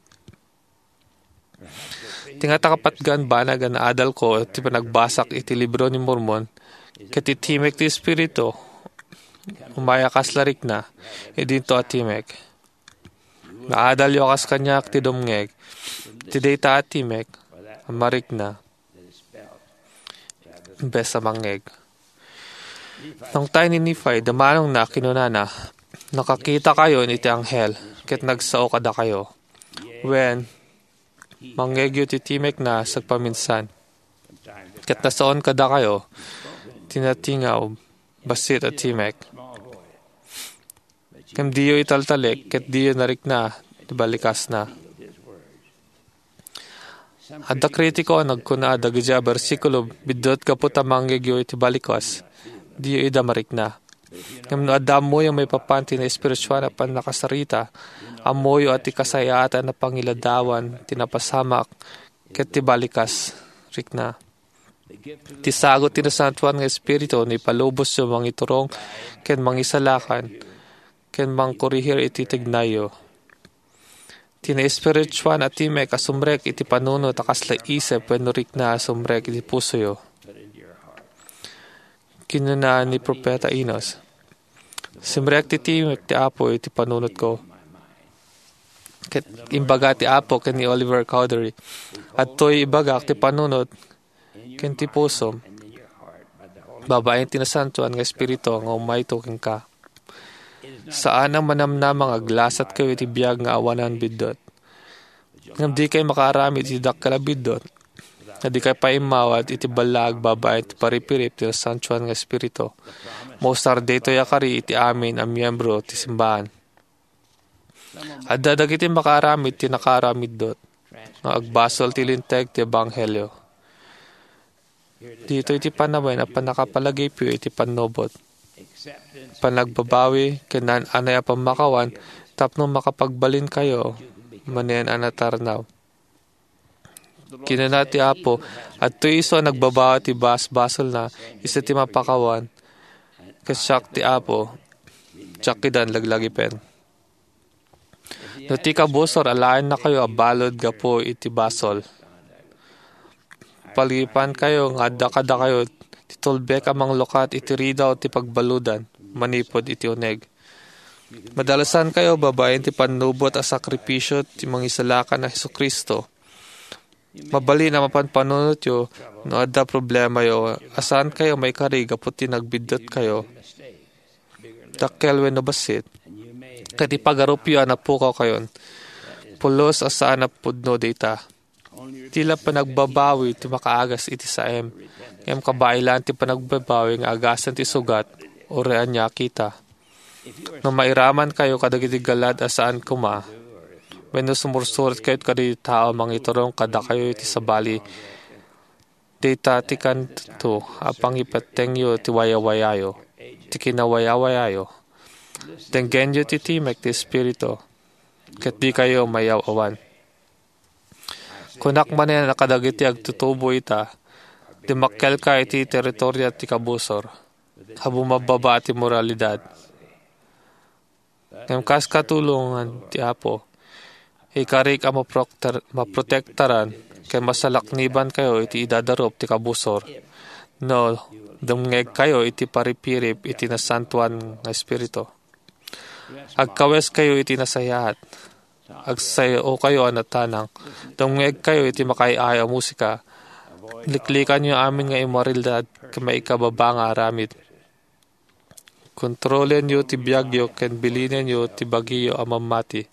Tingata kapatgan banag na adal ko ti panagbasak iti libro ni Mormon ket itimek ti espiritu umaya kaslarik na idinto atimek. Naadal yo kas kanyak ti dumngeg ti data atimek amarik na besa mangeg. Nang tayo ni Nephi damanong na kinunana nakakita kayo iti anghel ket nagsao kada kayo. When manggegyo ti timek na sagpaminsan. Ket nasaon kada kayo, tinatingaw, basit at timek. Kem diyo italtalik, ket diyo narik na, tibalikas na. Adda kritiko nagkuna dagja bersikulo, bidot kaputa manggegyo iti balikos, diyo ida marik na. Kem no adda mo yung may papanti na espiritual na pan nakasarita, amoyo at ikasayatan na pangiladawan, tinapasamak, ket tibalikas, rik na. Tisagot tinasantuan ng Espiritu, ni palubos yung mga iturong, ken mangisalakan, ken mangkurihir iti tignayo. Tina espiritual at timek asumrek iti panuno takasla isip, when rik na asumrek iti puso yo. Kinuna ni Propeta Enos, simrek ti timek ti apo iti panunot ko. Ket imbaga ti apo ken ni Oliver Cowdery at toy ibagak ti panunot ken ti puso babaeng tinasantuan nga espiritu nga umayto ken ka saan ang manamnamang aglasat kayo iti biyag nga awanan bidot ngam di kay makaarami iti dakkala bidot nga di kay paimawad iti balag babaeng ti paripirip tinasantuan nga espiritu mosar daytoy akari iti amin ang miyembro ti simbahan. At dadagiti makaramid ti nakaramid dot nga agbasol ti linteg ti ebanghelyo. Dito iti panaway na panakapalagay piyo iti panobot. Panagbabawi kenan anay pamakawan tapno makapagbalin kayo manen anatarnaw. Kinana ti apo at to iso nagbabawa ti bas-basol na isa ti mapakawan kasyak ti apo tsakidan laglagi pen. No ti kabusor, alain na kayo abalod ga po iti basol. Palipan kayo, nga kada kayo, titulbek amang lokat iti ridaw ti pagbaludan, manipod iti uneg. Madalasan kayo, babaen ti panubot a sakripisyo ti mangisalakan na Jesucristo. Mabali na mapanpanunot yo, no adda problema yo, asan kayo may kari, gapot ti nagbidot kayo. Dakkel when nabasit. Kati pagarupyo na po ko kayon. Pulos asaan na pudno data. Tila panagbabawi ti makaagas iti sa em. Em kabailan ti panagbabawi nga agasan ti sugat o rean niya kita. No mairaman kayo kadagiti galad asaan kuma. When no sumursurat kayo kadagiti tao mangiturong kada kayo iti sabali. Data ti kanto apang ipatengyo ti wayawayayo. Ti kinawayawayayo. Tenggenyo ti timek ti espiritu, ket di kayo mayaw-awan. Kunak man yan nakadagiti agtutubo ita, di makkel ka iti teritorya ti kabusor, habumababa ti moralidad. Ngam kas katulungan ti apo, ikari ka maprotektaran, kay masalakniban kayo iti idadarop ti kabusor. No, dumngeg kayo iti paripirip iti nasantuan nga espiritu. Agkawes kayo iti nasayahat. Agsayo kayo anatanang. Dumngeg kayo iti makaiaya musika. Liklikan nyo amin nga immoralidad kama ikababa nga aramid. Kontrolen nyo ti biyagyo ken bilinen nyo ti bagiyo amamati.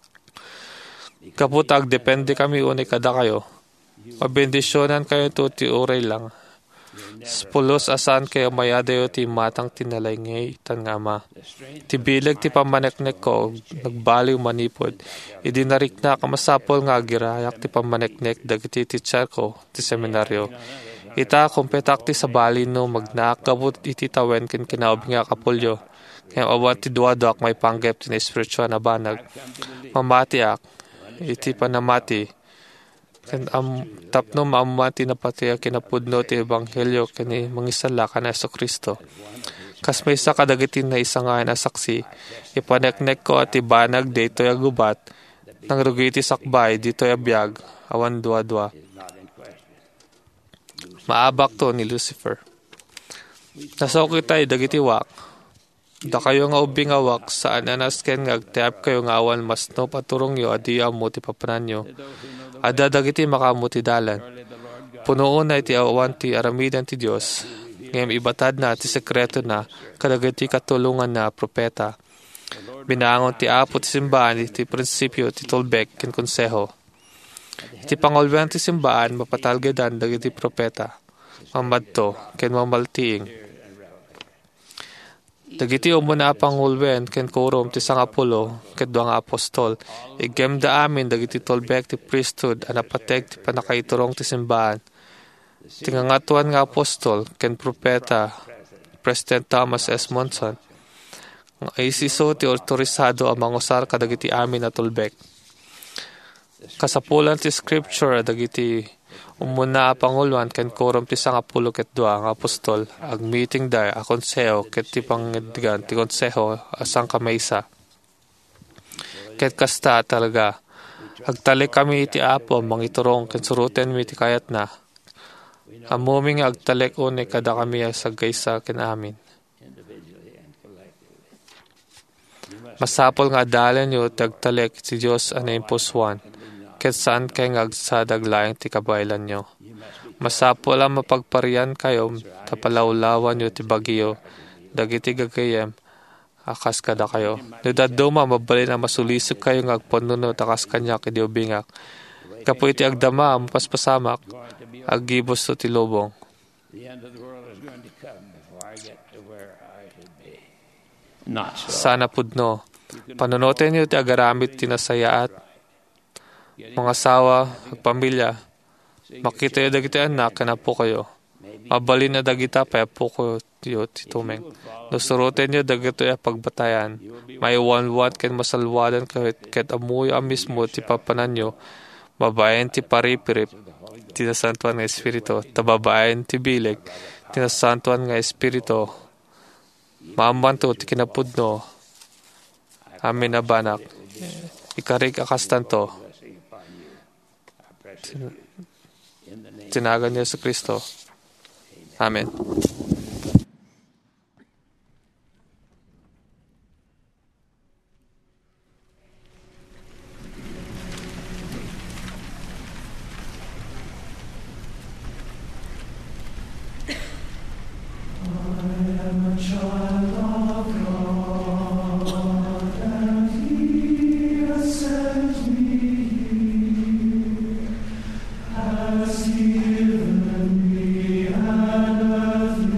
Kaputag depende kami unay kada kayo. Mabendisyonan kayo to ti uray lang. Spulos asan kayo mayadayo ti matang tinalay ngay tan nga ama. Ti bilag ti pamaneknek ko, nagbaliw manipod. Idi narik na kamasapol nga girayak ti pamaneknek dagiti teacher ko ti seminaryo. Ita kompetak ti sa bali no magnakabot iti tawen kin kinaubing nga kapulyo. Kaya awat ti duwadak may panggap ti na spiritual na banag. Mamati ak, iti panamati. Kan am tapno maamati na pati kinapudno ti ebanghelyo kani mangisala kana Hesus Kristo. Kas may isa kadagiti na isa nga na saksi, ipaneknek ko at ibanag dito ya gubat, nang rugi ti sakbay dito ya biyag, awan dua-dua. Maabak to ni Lucifer. Nasok kitay dagiti wak. Da kayo nga ubing awak saan anas ken nga agtiap kayo nga awan mas no paturong yo adi amo ti papanan yo. Ada dagiti makamuti dalan. Punoon na iti awan ti aramidan ti Dios. Ngem ibatad na ti sekreto na kadagiti katulungan na propeta. Binaangon ti apo ti simbahan ti prinsipyo ti tolbek ken konseho. Ti pangolwen ti simbahan mapatalgedan dagiti propeta. Mamadto ken mamaltiing. Dagiti umuna pangulwen ken korom ti sangapulo ket duang apostol. Igemda amin dagiti tolbek ti priesthood anapateg ti panakaiturong ti simbahan. Tingangatuan nga apostol ken propeta President Thomas S. Monson. Ang isiso ti otorisado ang mangusar kadagiti amin na tolbek. Kasapulan ti scripture dagiti umuna pangulwan ken korom ti sangapulo ket dua nga apostol ag meeting da a konseho ket ti pangedigan ti konseho asang kamaysa ket kasta talaga agtalik kami iti apo mangiturong ken suruten mi ti kayat na amuming agtalik une kada kami sagaysa ken amin. Masapol nga dalan yo tagtalik ti Dios ana impuswan ket saan kay ngagsadaglayang ti kabaylan nyo. Masapol ang mapagparian kayo, tapalawlawan nyo ti bagyo, dagiti gagayem, akas kada kayo. Nudaduma, mabalin ang masulisip kayo ngagpanuno, takas kanya kidiubingak. Kapo iti agdama, mapaspasamak, agibos to ti lobong. Sana pudno, panunotin nyo ti agaramit tinasayaat, mga asawa, pamilya, makita yung dagiti anak, kana po kayo. Mabalin na dagita, pa po ko tiyo, titumeng. Nusurutin nyo dagito yung pagbatayan. May wanwat ken masalwadan kahit ket amuyo ang mismo ti papanan nyo. Babayan ti paripirip, tinasantuan nga espiritu. Tababayan ti bilig, tinasantuan nga espiritu. Maamanto ti kinapudno. Amin na banak. Ikarig akastanto. Tinagan niya sa Kristo. Amen. Has given me an earthly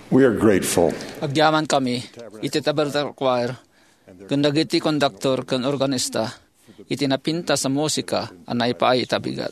We are grateful. Agyaman kami, iti tabernacle choir, kan dagiti konduktor, kan organista, iti napinta sa musika, anay paay itabigat.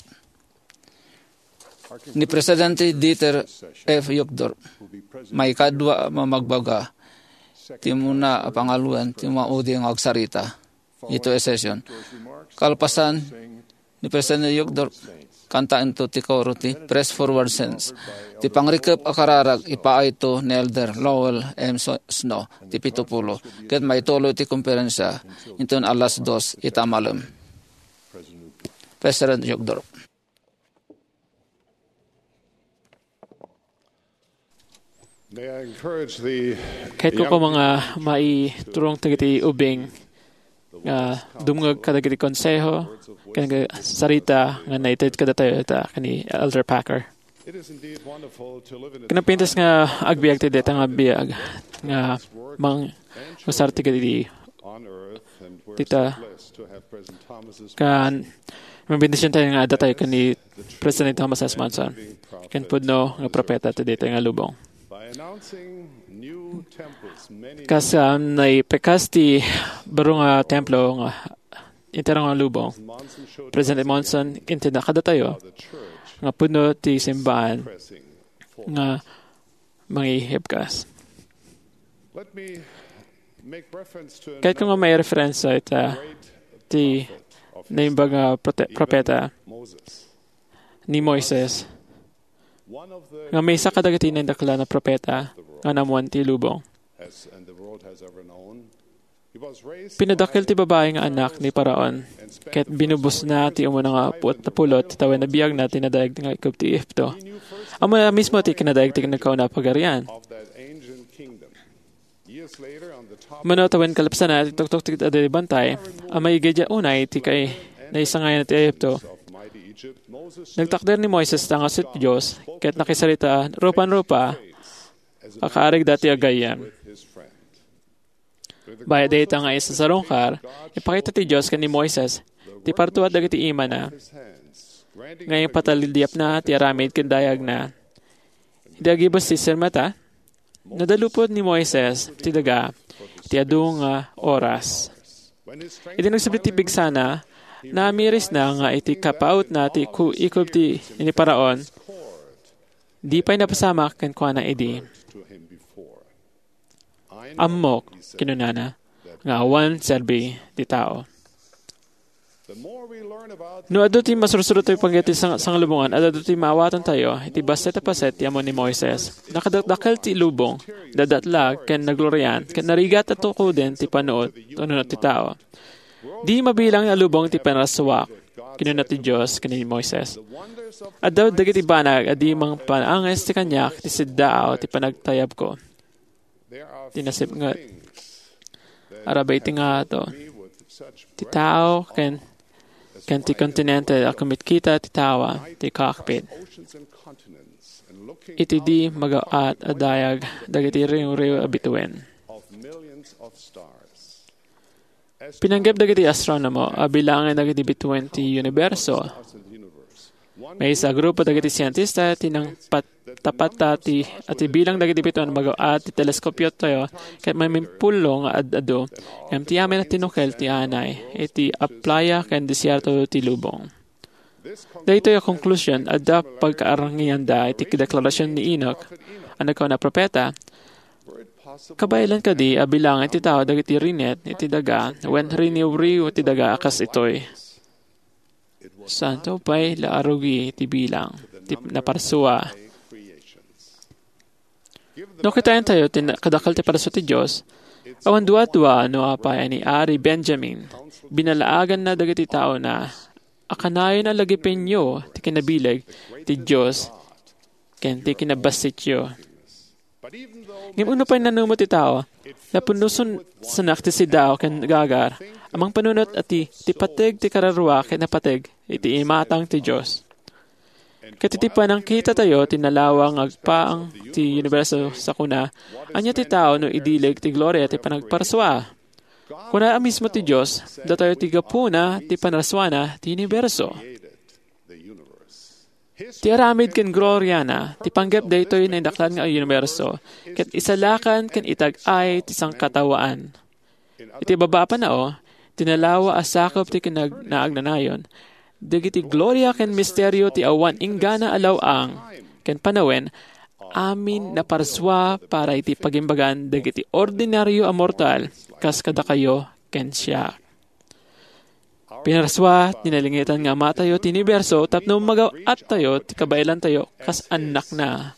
Ni Presidente Dieter F. Uchtdorf, may kadwa mamagbaga, ti muna pangaluan, ti maudi ang agsarita. Ito e session. Kalpasan ni Presidente Uchtdorf, kantaan to ti koro ti Press Forward Sense. Ti pangrikap akararag, ipaay to ni Elder Lowell M. Snow, ti Pitupulo. Ket may tuloy ti kumperensya, ito alas dos itamalem. President Uchtdorf. Kahit ko ko mga maiturong tagati ubing nga dumngag kadagiti konseho kanang sarita nga naitid kada tayo ta kani Elder Packer. Kanang pintas nga agbiag ti deta nga biag nga mang usar ti kaditi tita kan mabindisyon tayo nga adatay kani President Thomas S. Monson kan pudno nga propeta ti deta nga lubong. Kas um, naipekas ti baro nga templo nga intero nga lubong. President Monson inti na kada tayo nga puno ti simbahan nga mangihipkas. Kahit kung nga may referensya ita ti naimbag nga propeta ni Moises nga may isa kadagiti na dakla na propeta nga namuan ti lubong. Pinadakil ti babae nga anak ni Paraon ket binubos na ti umo nga puot na pulot tawen na biyag na tinadayag nga ikup ti Ehipto. Amo na mismo ti kinadayag ti nagkauna pagarian. Mano tawen kalapsan na tuktok ti adali bantay amay gedya unay ti kay naisangayan ti Ehipto. Nagtakder ni Moises tanga sa Diyos, ket nakisalita, rupan-rupa, akaarig dati agayan. Bayad dito nga isa sa rongkar, ipakita ti Diyos kan ni Moises, ti partuat dagiti ima na. Ngayong patalildiap na, ti aramid kendayag na. Hindi agibos ti sirmata, nadalupod ni Moises, ti daga, ti adung uh, oras. Iti nagsabit ti bigsana, namiris na nga iti kapaut na ti ku ikob ti ini Paraon, di pa'y napasamak kan kwa na idi. Amok, kinunana, nga awan serbi ti tao. No ado ti masursurot tayo panggiti sa lubungan, at ado ti maawatan tayo, iti baset a paset ti amon ni Moises. Nakadakdakal ti lubong, dadatlag, ken naglorian, ken narigat at tukuden ti panood, tununot ti tao. Di mabilang na lubong ti panaswak, kinunat ti Diyos kanin Moises. At daw dagiti banag, at di mang pananges ti kanyak, ti siddao, ti panagtayab ko. Tinasip nga, arabay ti nga to. Ti tao, ken, ken ti kontinente, akumit kita ti tawa, ti cockpit. Iti di magaat adayag, dagiti riw-riw abituin. Pinanggap dagiti astronomo, abilangan dagiti bituin ti universo. May isa grupo dagiti siyentista, tinang tapat ti at bilang dagiti bituin magaat ti teleskopyo tayo, ket may mimpulong ad-ado, kem ti amin at tinukel ti anay, iti aplaya ken disyerto ti lubong. Dahito yung conclusion, adda pagkaarangian da iti deklarasyon ni Enoch, anak ko na propeta, kabaylan ka di, abilangan iti tao dagiti rinet, iti daga, when riniwriw iti daga akas itoy. Santo pa'y laarugi iti bilang, iti naparsua. No kitayan tayo, kadakal ti paraso ti Diyos, awan dua-dua, no apay ni Ari Benjamin, binalaagan na dagiti tao na, akanayon na lagipin nyo, ti kinabilag, ti Diyos, ken ti kinabasit nyo. Ngim uno pa'y nanumot ti tao, napunuson sanak ti sidaw ken gagar, amang panunot at ti, ti pateg ti kararwa ken napateg, iti imatang ti Diyos. Katitipan ang kita tayo, tinalawang agpaang ti universo sa kuna, anya ti tao no idilig ti gloria ti panagparswa. Kuna ang mismo ti Diyos, datayo ti gapuna ti panaswana ti universo. Ti aramid ken gloria na, ti panggap daytoy na indaklan nga universo, ket isalakan ken itag-ay ti sangkatawaan. Iti baba pa na o, tinalawa asakop ti kinagnaagnayon, dagiti gloria ken misteryo ti awan inggana alawang, ken panawen, amin na parswa para iti pagimbagan dagiti ordinaryo a mortal kas kada kayo ken siya. Pinarswa, tinalingitan nga matayo ti universo tapno magaw at tayo ti kabailan tayo kas anak na.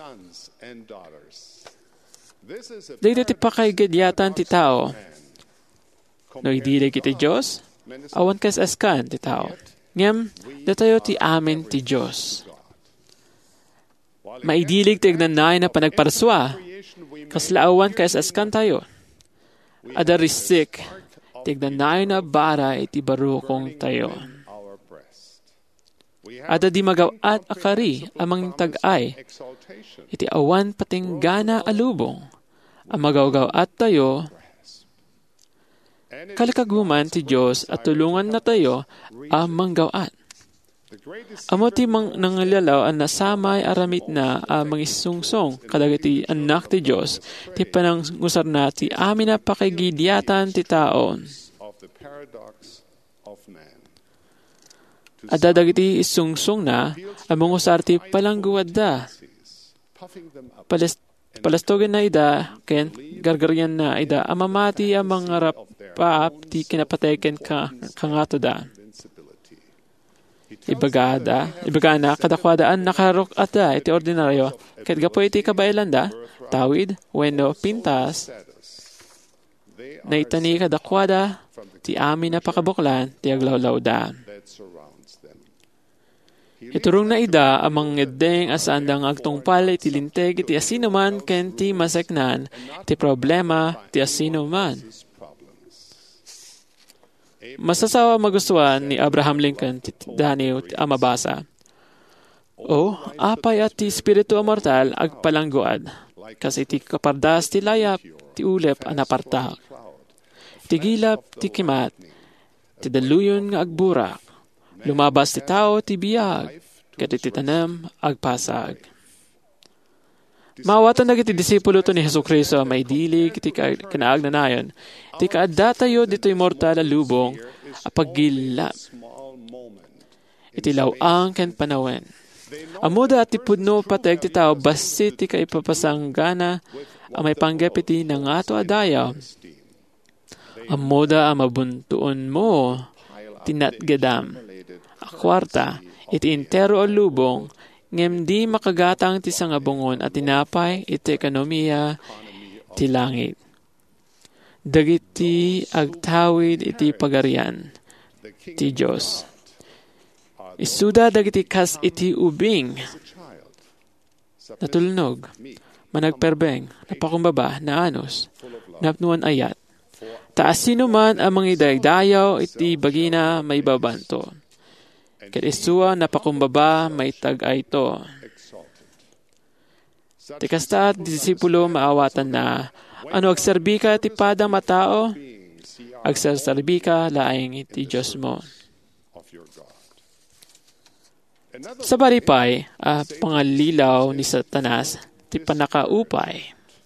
Dito ti pakaigadyatan ti tao. No idilig iti Diyos, awan kas askan ti tao. Ngem, datayo ti amin ti Diyos. Maidilig ti ignanay na panagparswa, kas laawan kas askan tayo. Adaristik, ti ignanay na bara iti barukong tayo. Ada di magaw at akari amang tag-ay, iti awan patinggana alubong, ang magawgaw at tayo, kalikaguman ti Diyos at tulungan na tayo ang manggawat. Amo ti mang nangalalaw ang nasamay aramit na ang mga isungsong kadagiti anak ti Diyos ti panangusar na ti amin na pakigidyatan ti taon. At dadagiti isungsong na ang mga usar ti palangguwad da. Palest Palastogan na ida, ken gargaryan na ida, amamati ang mga rapap ti kinapateken ka kangato da. Ibagada, ibagana, kadakwadaan nakarok ata iti ordinaryo, ket gapo iti kabailan da, tawid, weno, pintas, na itani kadakwada, ti amin na pakabuklan, ti aglawlaw da. Iturong na ida amang ngedeng asandang agtungpal iti linteg iti asino man ken ti maseknan ti problema ti asino man. Masasawa magustuhan ni Abraham Lincoln ti Daniel ti amabasa. O, apay at ti espiritu mortal agpalangguad, kasi ti kapardas ti layap ti ulep anapartak. Ti gilap ti kimat, ti daluyon nga agburak. Lumabas ti tao ti biyag, ket iti tanem agpasag. Mawatan na iti disipulo to ni Jesucristo may dilig iti kanaagnayon, iti kaadda tayo dito immortal a lubong, a paggilap. Iti lawang ken panawen. Amuda at tipudno pateg ti tao basit ti kaipapasanggana a may panggap iti nangato adayaw. Amuda a mabuntuon mo tinatgadam. Akwarta, iti intero o lubong, ngem di makagatang ti sangabungon at tinapay iti ekonomiya ti langit. Dagiti agtawid iti pagarian ti Diyos. Isuda dagiti kas iti ubing, natulnog, managperbeng, napakumbaba, naanos, napnuan ayat. Taas sino man ang mga idagdayaw iti bagina may babanto. Ket isuwa napakumbaba may tag-ay to. Tikasta at disipulo maawatan na, ano agserbi ka ti padang matao? Agserserbi ka laing iti Diyos mo. Sa baripay, uh, pangalilaw ni Satanas, ti panakaupay.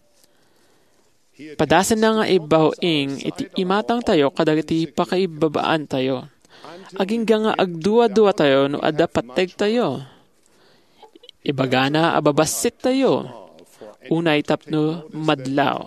Padasan na nga ibawing iti imatang tayo kadagiti pakaibabaan tayo. Aging nga agduwa-duwa tayo no adda pateg tayo. Ibagana ababasit tayo. Unay tapno madlaw.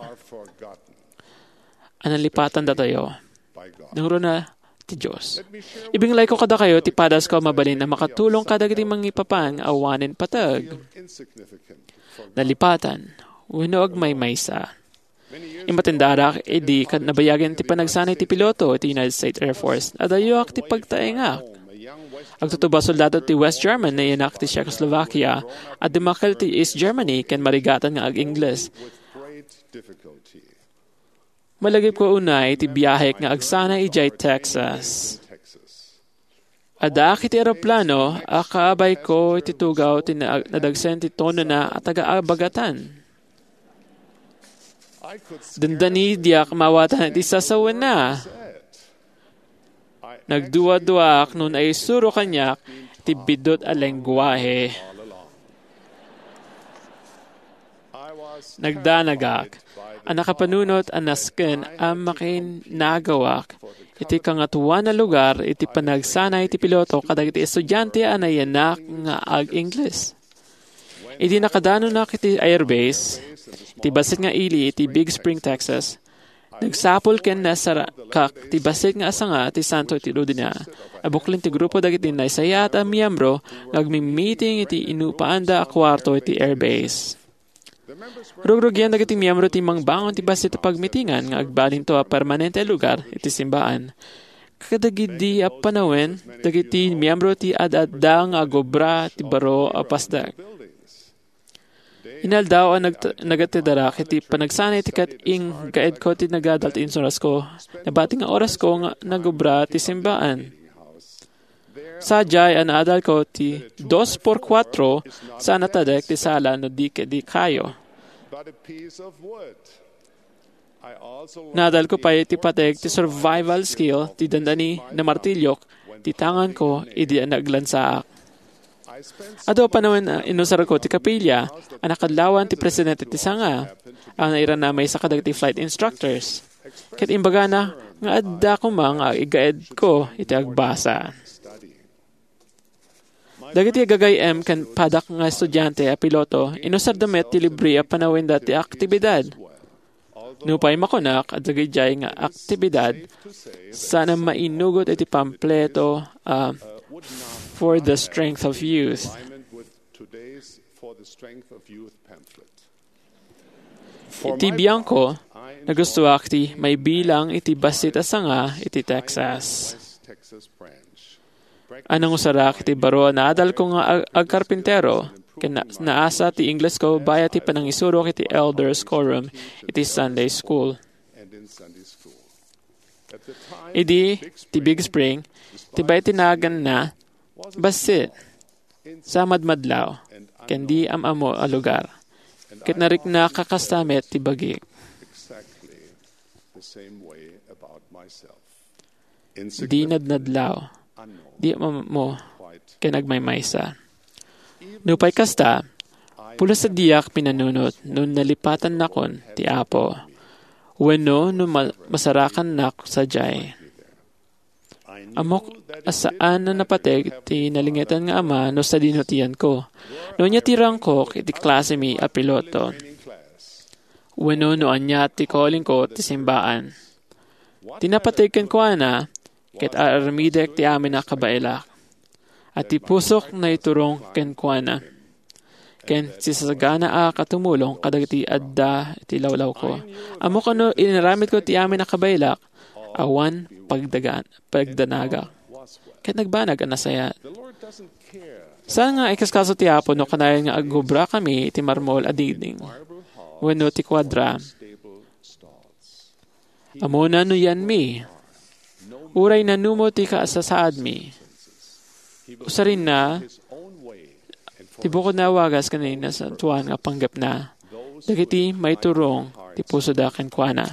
Analipatan da tayo. Nangro na ti Diyos. Ibinglay ko kada kayo ti padas ko mabalin na makatulong kadagiti mangipapang awanin patag. Nalipatan. Winog may maysa. Imatindarak, edi kad nabayagan ti panagsanay ti piloto ti United States Air Force. Adayok ti pagtaengak. Agtutuba soldado ti West German na yanak ti Czechoslovakia at dimakal ti East Germany ken marigatan nga ag-Ingles. Malagip ko unay ti biyahek nga agsana ijay Texas. Adak iti aeroplano, akaabay ko iti tugaw ti nadagsen ti tono na at taga-abagatan. Dandani diyak mawatan iti sasawan na. Nagduwa-duwak nun ay suro kanyak, iti bidot a lengguwahe. Nagdanagak, ang nakapanunot ang nasken ang makin nagawak, iti kangatuwa na lugar, iti panagsanay iti piloto, kadag iti estudyante anayanak nga ag-Ingles. Iti nakadano na iti airbase, iti basit nga ili, iti Big Spring, Texas, nagsapol ken na sa kak, iti basit nga asanga, iti Santo iti Ludina. Abuklin ti grupo dagiti naisaya at ang miyembro, nagmi-meeting iti inupaanda a kwarto iti airbase. Rugrugyan dagiti miyembro ti mangbangon ti basit pagmitingan nga agbalin to a permanente lugar iti simbaan. Kadagidi a panawen dagiti miyembro ti ad-adda nga agobra ti baro a pasdag. Inaldaw ang nagatidara iti panagsanay ti kat ing gaed ko ti nagadalt insuras ko. Nabati nga oras ko nga nagobra ti simbaan. Sadyay ang naadal ko ti dos por cuatro sa natadek ti sala no di ke di kayo. Nadal ko pa iti pateg ti survival skill ti dandani na martilyok ti tangan ko idi naglansaak. Ado pa naman inusar ko ti kapilya ang nakadlawan ti presidente ti sanga ang nairanamay sa kadag ti flight instructors. Ket imbaga na nga adda ko mga igaed ko iti agbasa. Dagiti gagayem kan padak nga estudyante a piloto, inusar damet ti libre a panawin dati aktibidad. Nupay makonak at dagijay nga aktibidad, sana mainugot iti pampleto uh, for the strength of youth. Iti Bianco, nagustuak ti may bilang iti basit asanga iti Texas. Anong usarak iti baro naadal ko nga agkarpintero, ken naasa ti Ingles ko baya ti panangisurok iti elders quorum iti Sunday school. Idi ti Big Spring, ti bay tinagan na basit sa madmadlaw, ken di amamo a lugar. Ket narik na kakastamet ti bagi. Di nadnadlaw. Di mo kinagmaymaysa. Nupay kasta, pula sa diyak pinanunot, nun nalipatan nakon ti Apo. Weno no masarakan nak sa jay. Amok asaan na napateg ti nalingitan nga ama no sa dinotiyan ko. No niya tirang ko iti klase mi a piloto. Weno no anya ti calling ko ti simbaan. Tinapategen ko ana, ket armidek ti amin na kabailak. At ti pusok na iturong ken kuana. Ken sisagana a katumulong kadagiti adda ti lawlaw ko. Amo kano inaramit ko ti amin na kabailak, awan pagdagan, pagdanaga. Ket nagbanag ang nasaya. Saan nga ikaskaso ti Apo no kanayan nga agubra kami ti marmol adiding. Weno ti kwadra. Amo na no yan mi. Uray na numo ti kaasasaad mi. Usarin na, ti bukod na wagas kanina sa tuwan nga panggap na. Dagiti may turong, ti puso da kenkwana.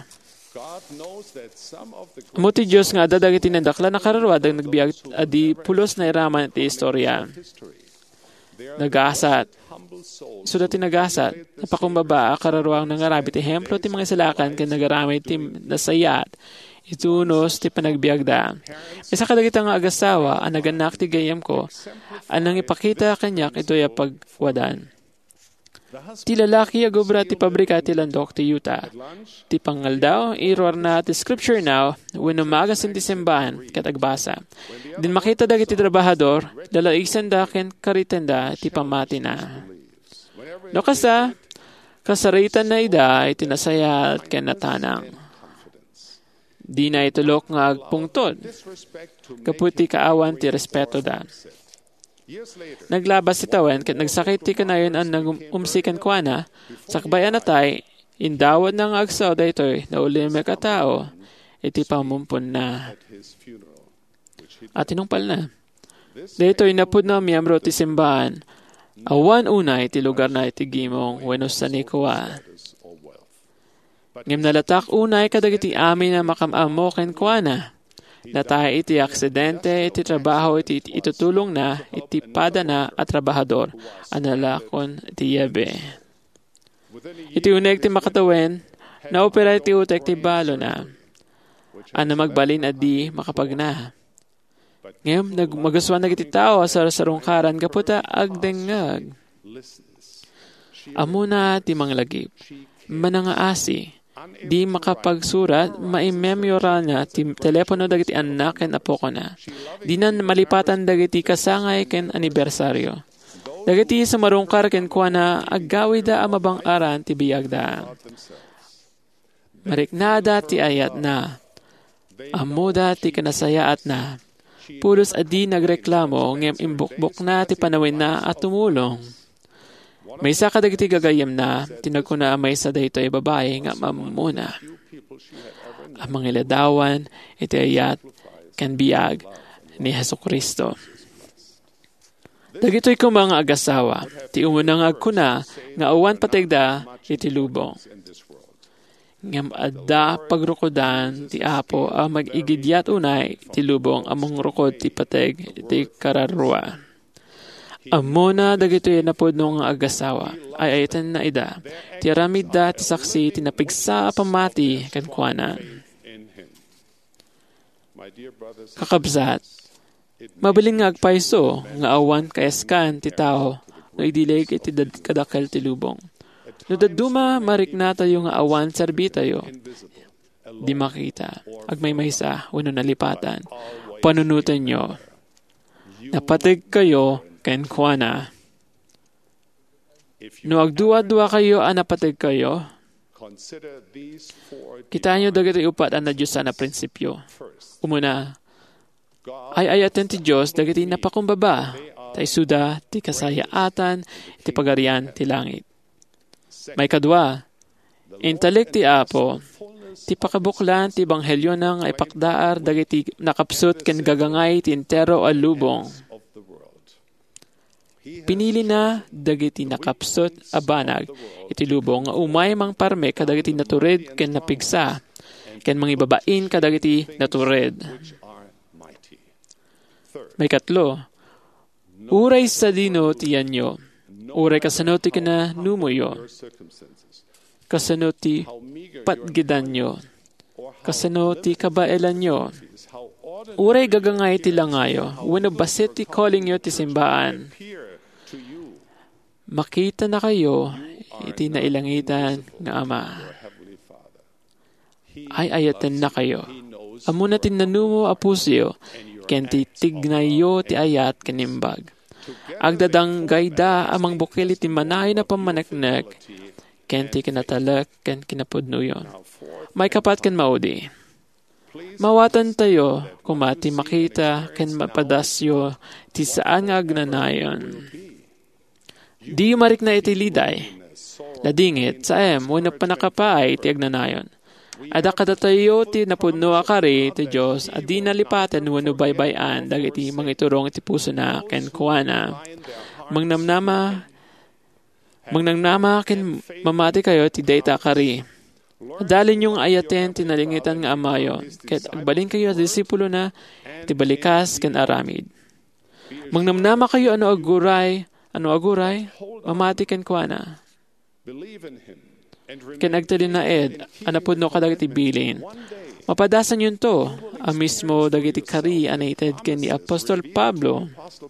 Amo ti Diyos nga ada dagiti nadakla na kararwa dag nagbiag adi pulos na iraman ti istorya. Nagasat. Sudat ti nagasat, napakumbaba kararwang nangarabit ehemplo ti mga salakan ken nagaramay ti nasayat. Itunos ti panagbiagda. Isa kadagita nga agasawa, ang naganak ti gayam ko, anang ipakita kanyak ito ya pagwadan. Ti lalaki agobra ti pabrika ti landok ti yuta. Ti pangal daw, iror na ti scripture now, when umagas ti simbahan, katagbasa. Din makita dagiti trabahador, lalaisan da ken karitenda ti pamati na. No kasa, kasaritan na ida, itinasaya at ken natanang. Di na itulok nga agpungtod. Kaputi kaawan ti respeto da. Naglabas si Tawen ket nagsakit ti kanayon ang nagumsikan kwa na, sakbayan na tay, indawad na nga agsaw da ito'y naulime ka tao, iti pamumpon na. At tinungpal na. Da ito'y napud na miyembro ti simbahan, awan unay ti lugar na iti gimong wenos sa nikuwa. Ngem nalatak unay kadagiti amin na makamamo ken kuana. Na tayo iti aksidente, iti trabaho, iti itutulong na, iti pada na at trabahador, analakon iti yabe. Iti uneg ti makatawen, na opera iti utek ti balo na, ana magbalin adi makapagna. Ngayon, nagmagaswan na iti tao sa sarungkaran kaputa agdengag. Amuna ti manglagip, manangaasi, di makapagsurat, maimemyoral na ti telepono dagiti anak ken apo ko na. Di na malipatan dagiti kasangay ken anibersaryo. Dagiti sumarungkar ken kuha na aggawi da amabang aran ti biyag da. Mariknada ti ayat na, amuda ti kanasayaat na. Pulos adi nagreklamo, ngem imbukbok na ti panawin na at tumulong. May isa kadagiti gagayam na, tinagkuna may isa dayto ay babae nga mamuna. Ang mga iladawan, iti ayat, kan biyag ni Jesucristo. Dagito'y kong mga agasawa, ti umunang agkuna, nga awan patigda, iti lubong. Ngam adda pagrukodan ti apo ang mag-igidyat unay ti lubong among rukod ti pateg ti kararwa. Amona dagito yan napod nung agasawa ay ayatan na ida ti aramid da ti saksi ti napigsa pamati kankwanan. Kakabsat, mabaling nga agpaiso nga awan kaeskan ti tao no idileg iti kadakkel ti lubong. No daduma marikna tayo nga awan serbi tayo. Di makita. Agmaymaysa, wano nalipatan. Panunutan nyo. Napatig kayo, ken kuana. No agduwa-duwa kayo, anapatig kayo. Kita nyo dagiti upat ang na Diyos na prinsipyo. Umuna, ay ayaten ti Diyos, dagiti napakumbaba. Tay suda, ti kasayaatan, ti pagarian, ti langit. May kadwa, intalik ti apo, ti pakabuklan ti banghelyo nang ipakdaar dagiti nakapsot ken gagangay ti entero a lubong. Pinili na dagiti nakapsot a banag iti lubong nga umay mang parme kadagiti natured ken napigsa ken mangibabain kadagiti natured. May katlo, uray sa dino ti yanyo. Uray kasano ti kina numuyo. Kasano ti patgidan nyo. Kasano ti kabaelan nyo. Uray gagangay ti langayo. Wano basit ti calling nyo ti simbaan. Makita na kayo iti nailangitan nga Ama. Ay ayatan na kayo. Amuna ti nanumo apusyo. Ken ti tignayo ti ayat kanimbag. Agdadanggay da amang bukil iti manay na pamanaknek, ken ti kinatalak, ken kinapudnuyon. May kapat ken maudi. Mawatan tayo, kumati makita, ken mapadasyo, ti saan nga agnanayon. Di marik na iti liday. Ladingit, sa em, wano panakapaay ti agnanayon. Ada kadatayo ti napudno akari ti Diyos at di nalipaten wano baybayan dagiti mangiturong iti puso na ken kuana. Mangnamnama mangnamnama ken mamati kayo ti dayta akari. Dalin yung ayaten ti nalingitan nga amayo ket agbalin kayo at disipulo na ti balikas ken aramid. Mangnamnama kayo ano aguray, ano aguray, mamati ken kuana. Ken agtalin na ed, anapod no kadagiti bilin. Mapadasan yun to, ang mismo dagiti kari anated ken ni Apostol Pablo.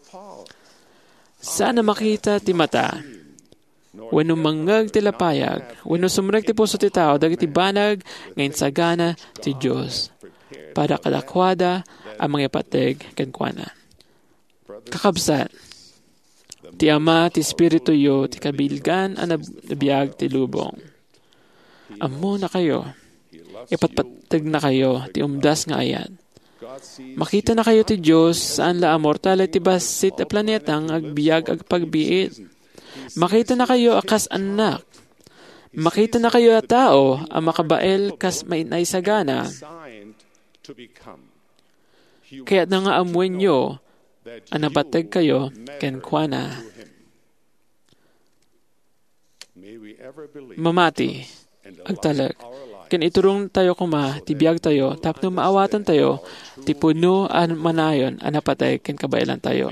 Sana makita ti mata, wano mangag ti lapayag, wano sumreg ti puso ti tao, dagiti banag, ngayon sagana ti Diyos. Para kalakwada, ang mga pateg ken kuana. Kakabsat, ti Ama, ti Espiritu yo, ti kabilgan, ang nabiyag ti lubong. Amo na kayo. Ipatpatag na kayo, ti umdas nga ayat. Makita na kayo ti Diyos, saan la amortal ti basit a planetang agbiyag agpagbiit. Makita na kayo akas anak. Makita na kayo a tao, ang makabael kas mainay sagana. Kaya na nga amuin nyo, anabatag kayo, ken kuana. Mamati, agtalag, ken iturong tayo kuma, tibiyag tayo, tapno maawatan tayo, ti puno an manayon, anapatay ken kabailan tayo.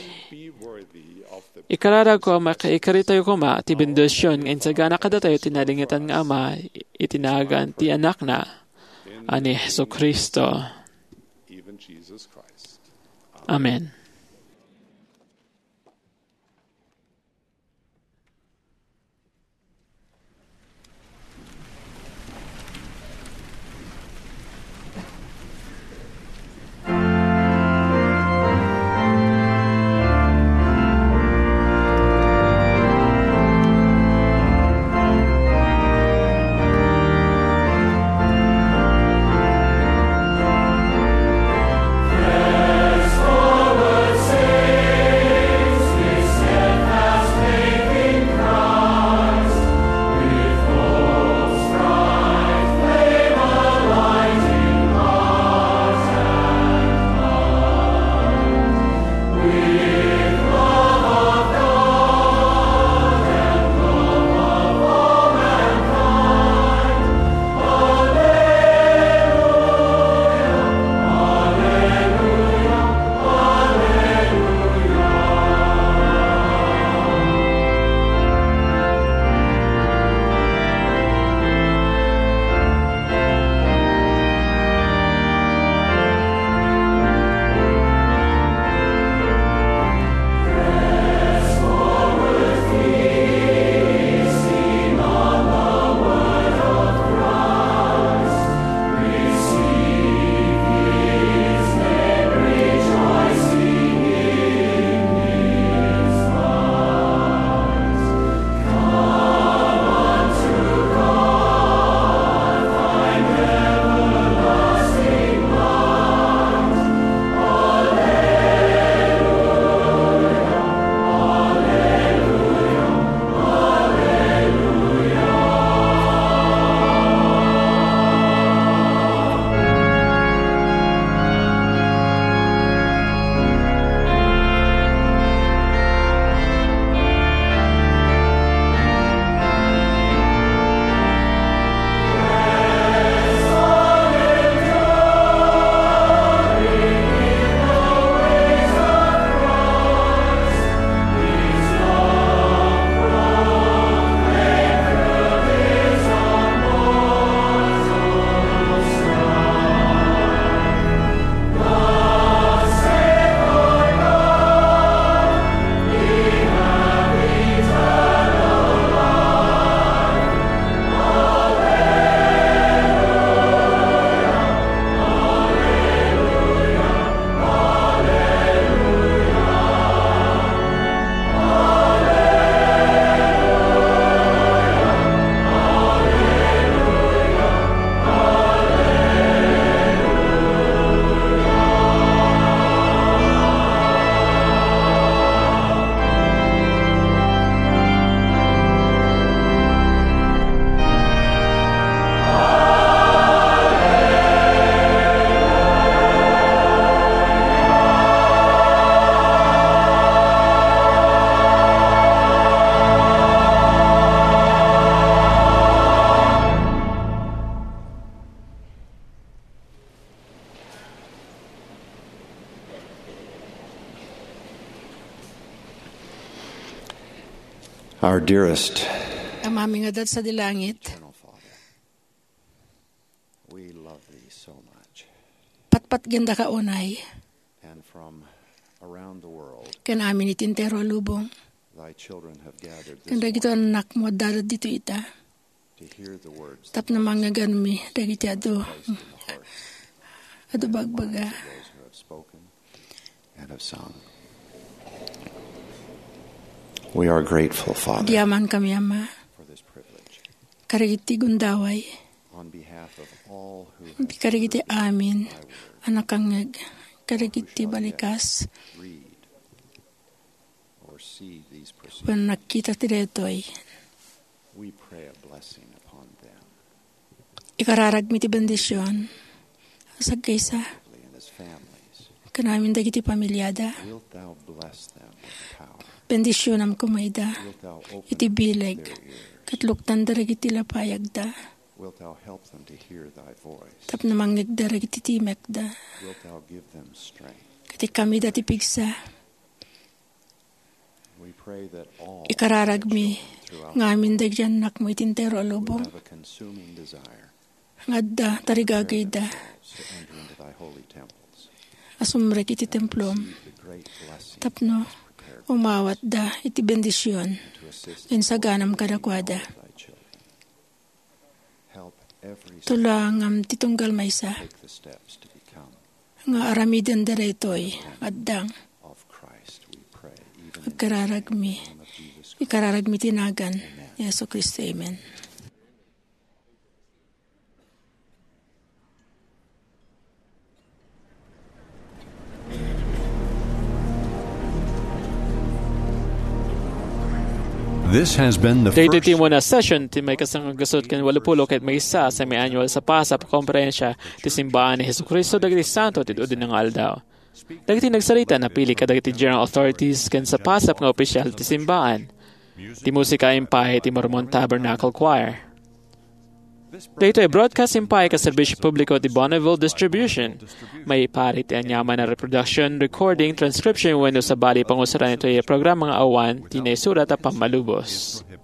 Ikararag ko, makaikari tayo kuma, ti bendisyon, ngayon sa gana kada tayo, tinalingitan nga ama, itinagan ti anak na, ani Jesu Kristo. Amen. Our dearest, ang aming adat sa dilangit, we love thee so much. Patpat ganda ka unay, And from around the world, kan amin itintero lubong, thy children have gathered this kan dagito anak mo dadad dito ita, to hear the words tap na mga ganmi, dagiti ado, ado bagbaga, those who have spoken and have sung. We are grateful, Father, diyaman kami ama, for this privilege. karigiti gundaway, On behalf of all who di karigiti amin, anak kangag, karigiti balikas, read or see these proceedings, when nakita tiretoy, we pray a blessing upon them ikararag mi ti bendisyon, asag kaysa, and his families. kanamin dagiti pamilyada, Wilt thou bless them with power? bendisyonam kumayda, Wilt thou open iti bileg, their ears? katluktan daragiti lapayagda, Wilt thou help them to hear thy voice? Tap namang nagdarag iti timek da. Wilt thou give them strength? Kati kami dati pigsa. We pray that all ikararagmi ngamin dagyan nak mo itintero alubong. have a consuming desire Ngadda tarigagay da. to enter into thy holy temples. Asumrek iti templom. The great blessing Tapno umawat da iti bendisyon. to assist Insaganam kadakwada. thy children. Help every soul Tulangam titunggal maysa. take the steps to become Nga aramiden deretoy addang. of Christ, we pray, even in Ikararagmi. the name of Jesus Christ. Ikararagmi tinagan. Yesu Kristo. Amen. This has been the Dito first ti mo na session ti may kasang agasot kan walupulo ket may isa sa may annual sa pasap komprehensya ti simbahan ni Jesucristo dagiti santo ti udin nga aldaw. Dagiti nagsarita na pili ka dagiti general authorities kan sa pasap nga opisyal ti simbahan. Ti musika impahe ti Mormon Tabernacle Choir. Dito ay broadcast impahe ka serbisyo publiko ti Bonneville Distribution. May pari ti anyaman na reproduction, recording, transcription wenno sa bali pangusaran ito ay program mga awan ti naisurat at pamalubos.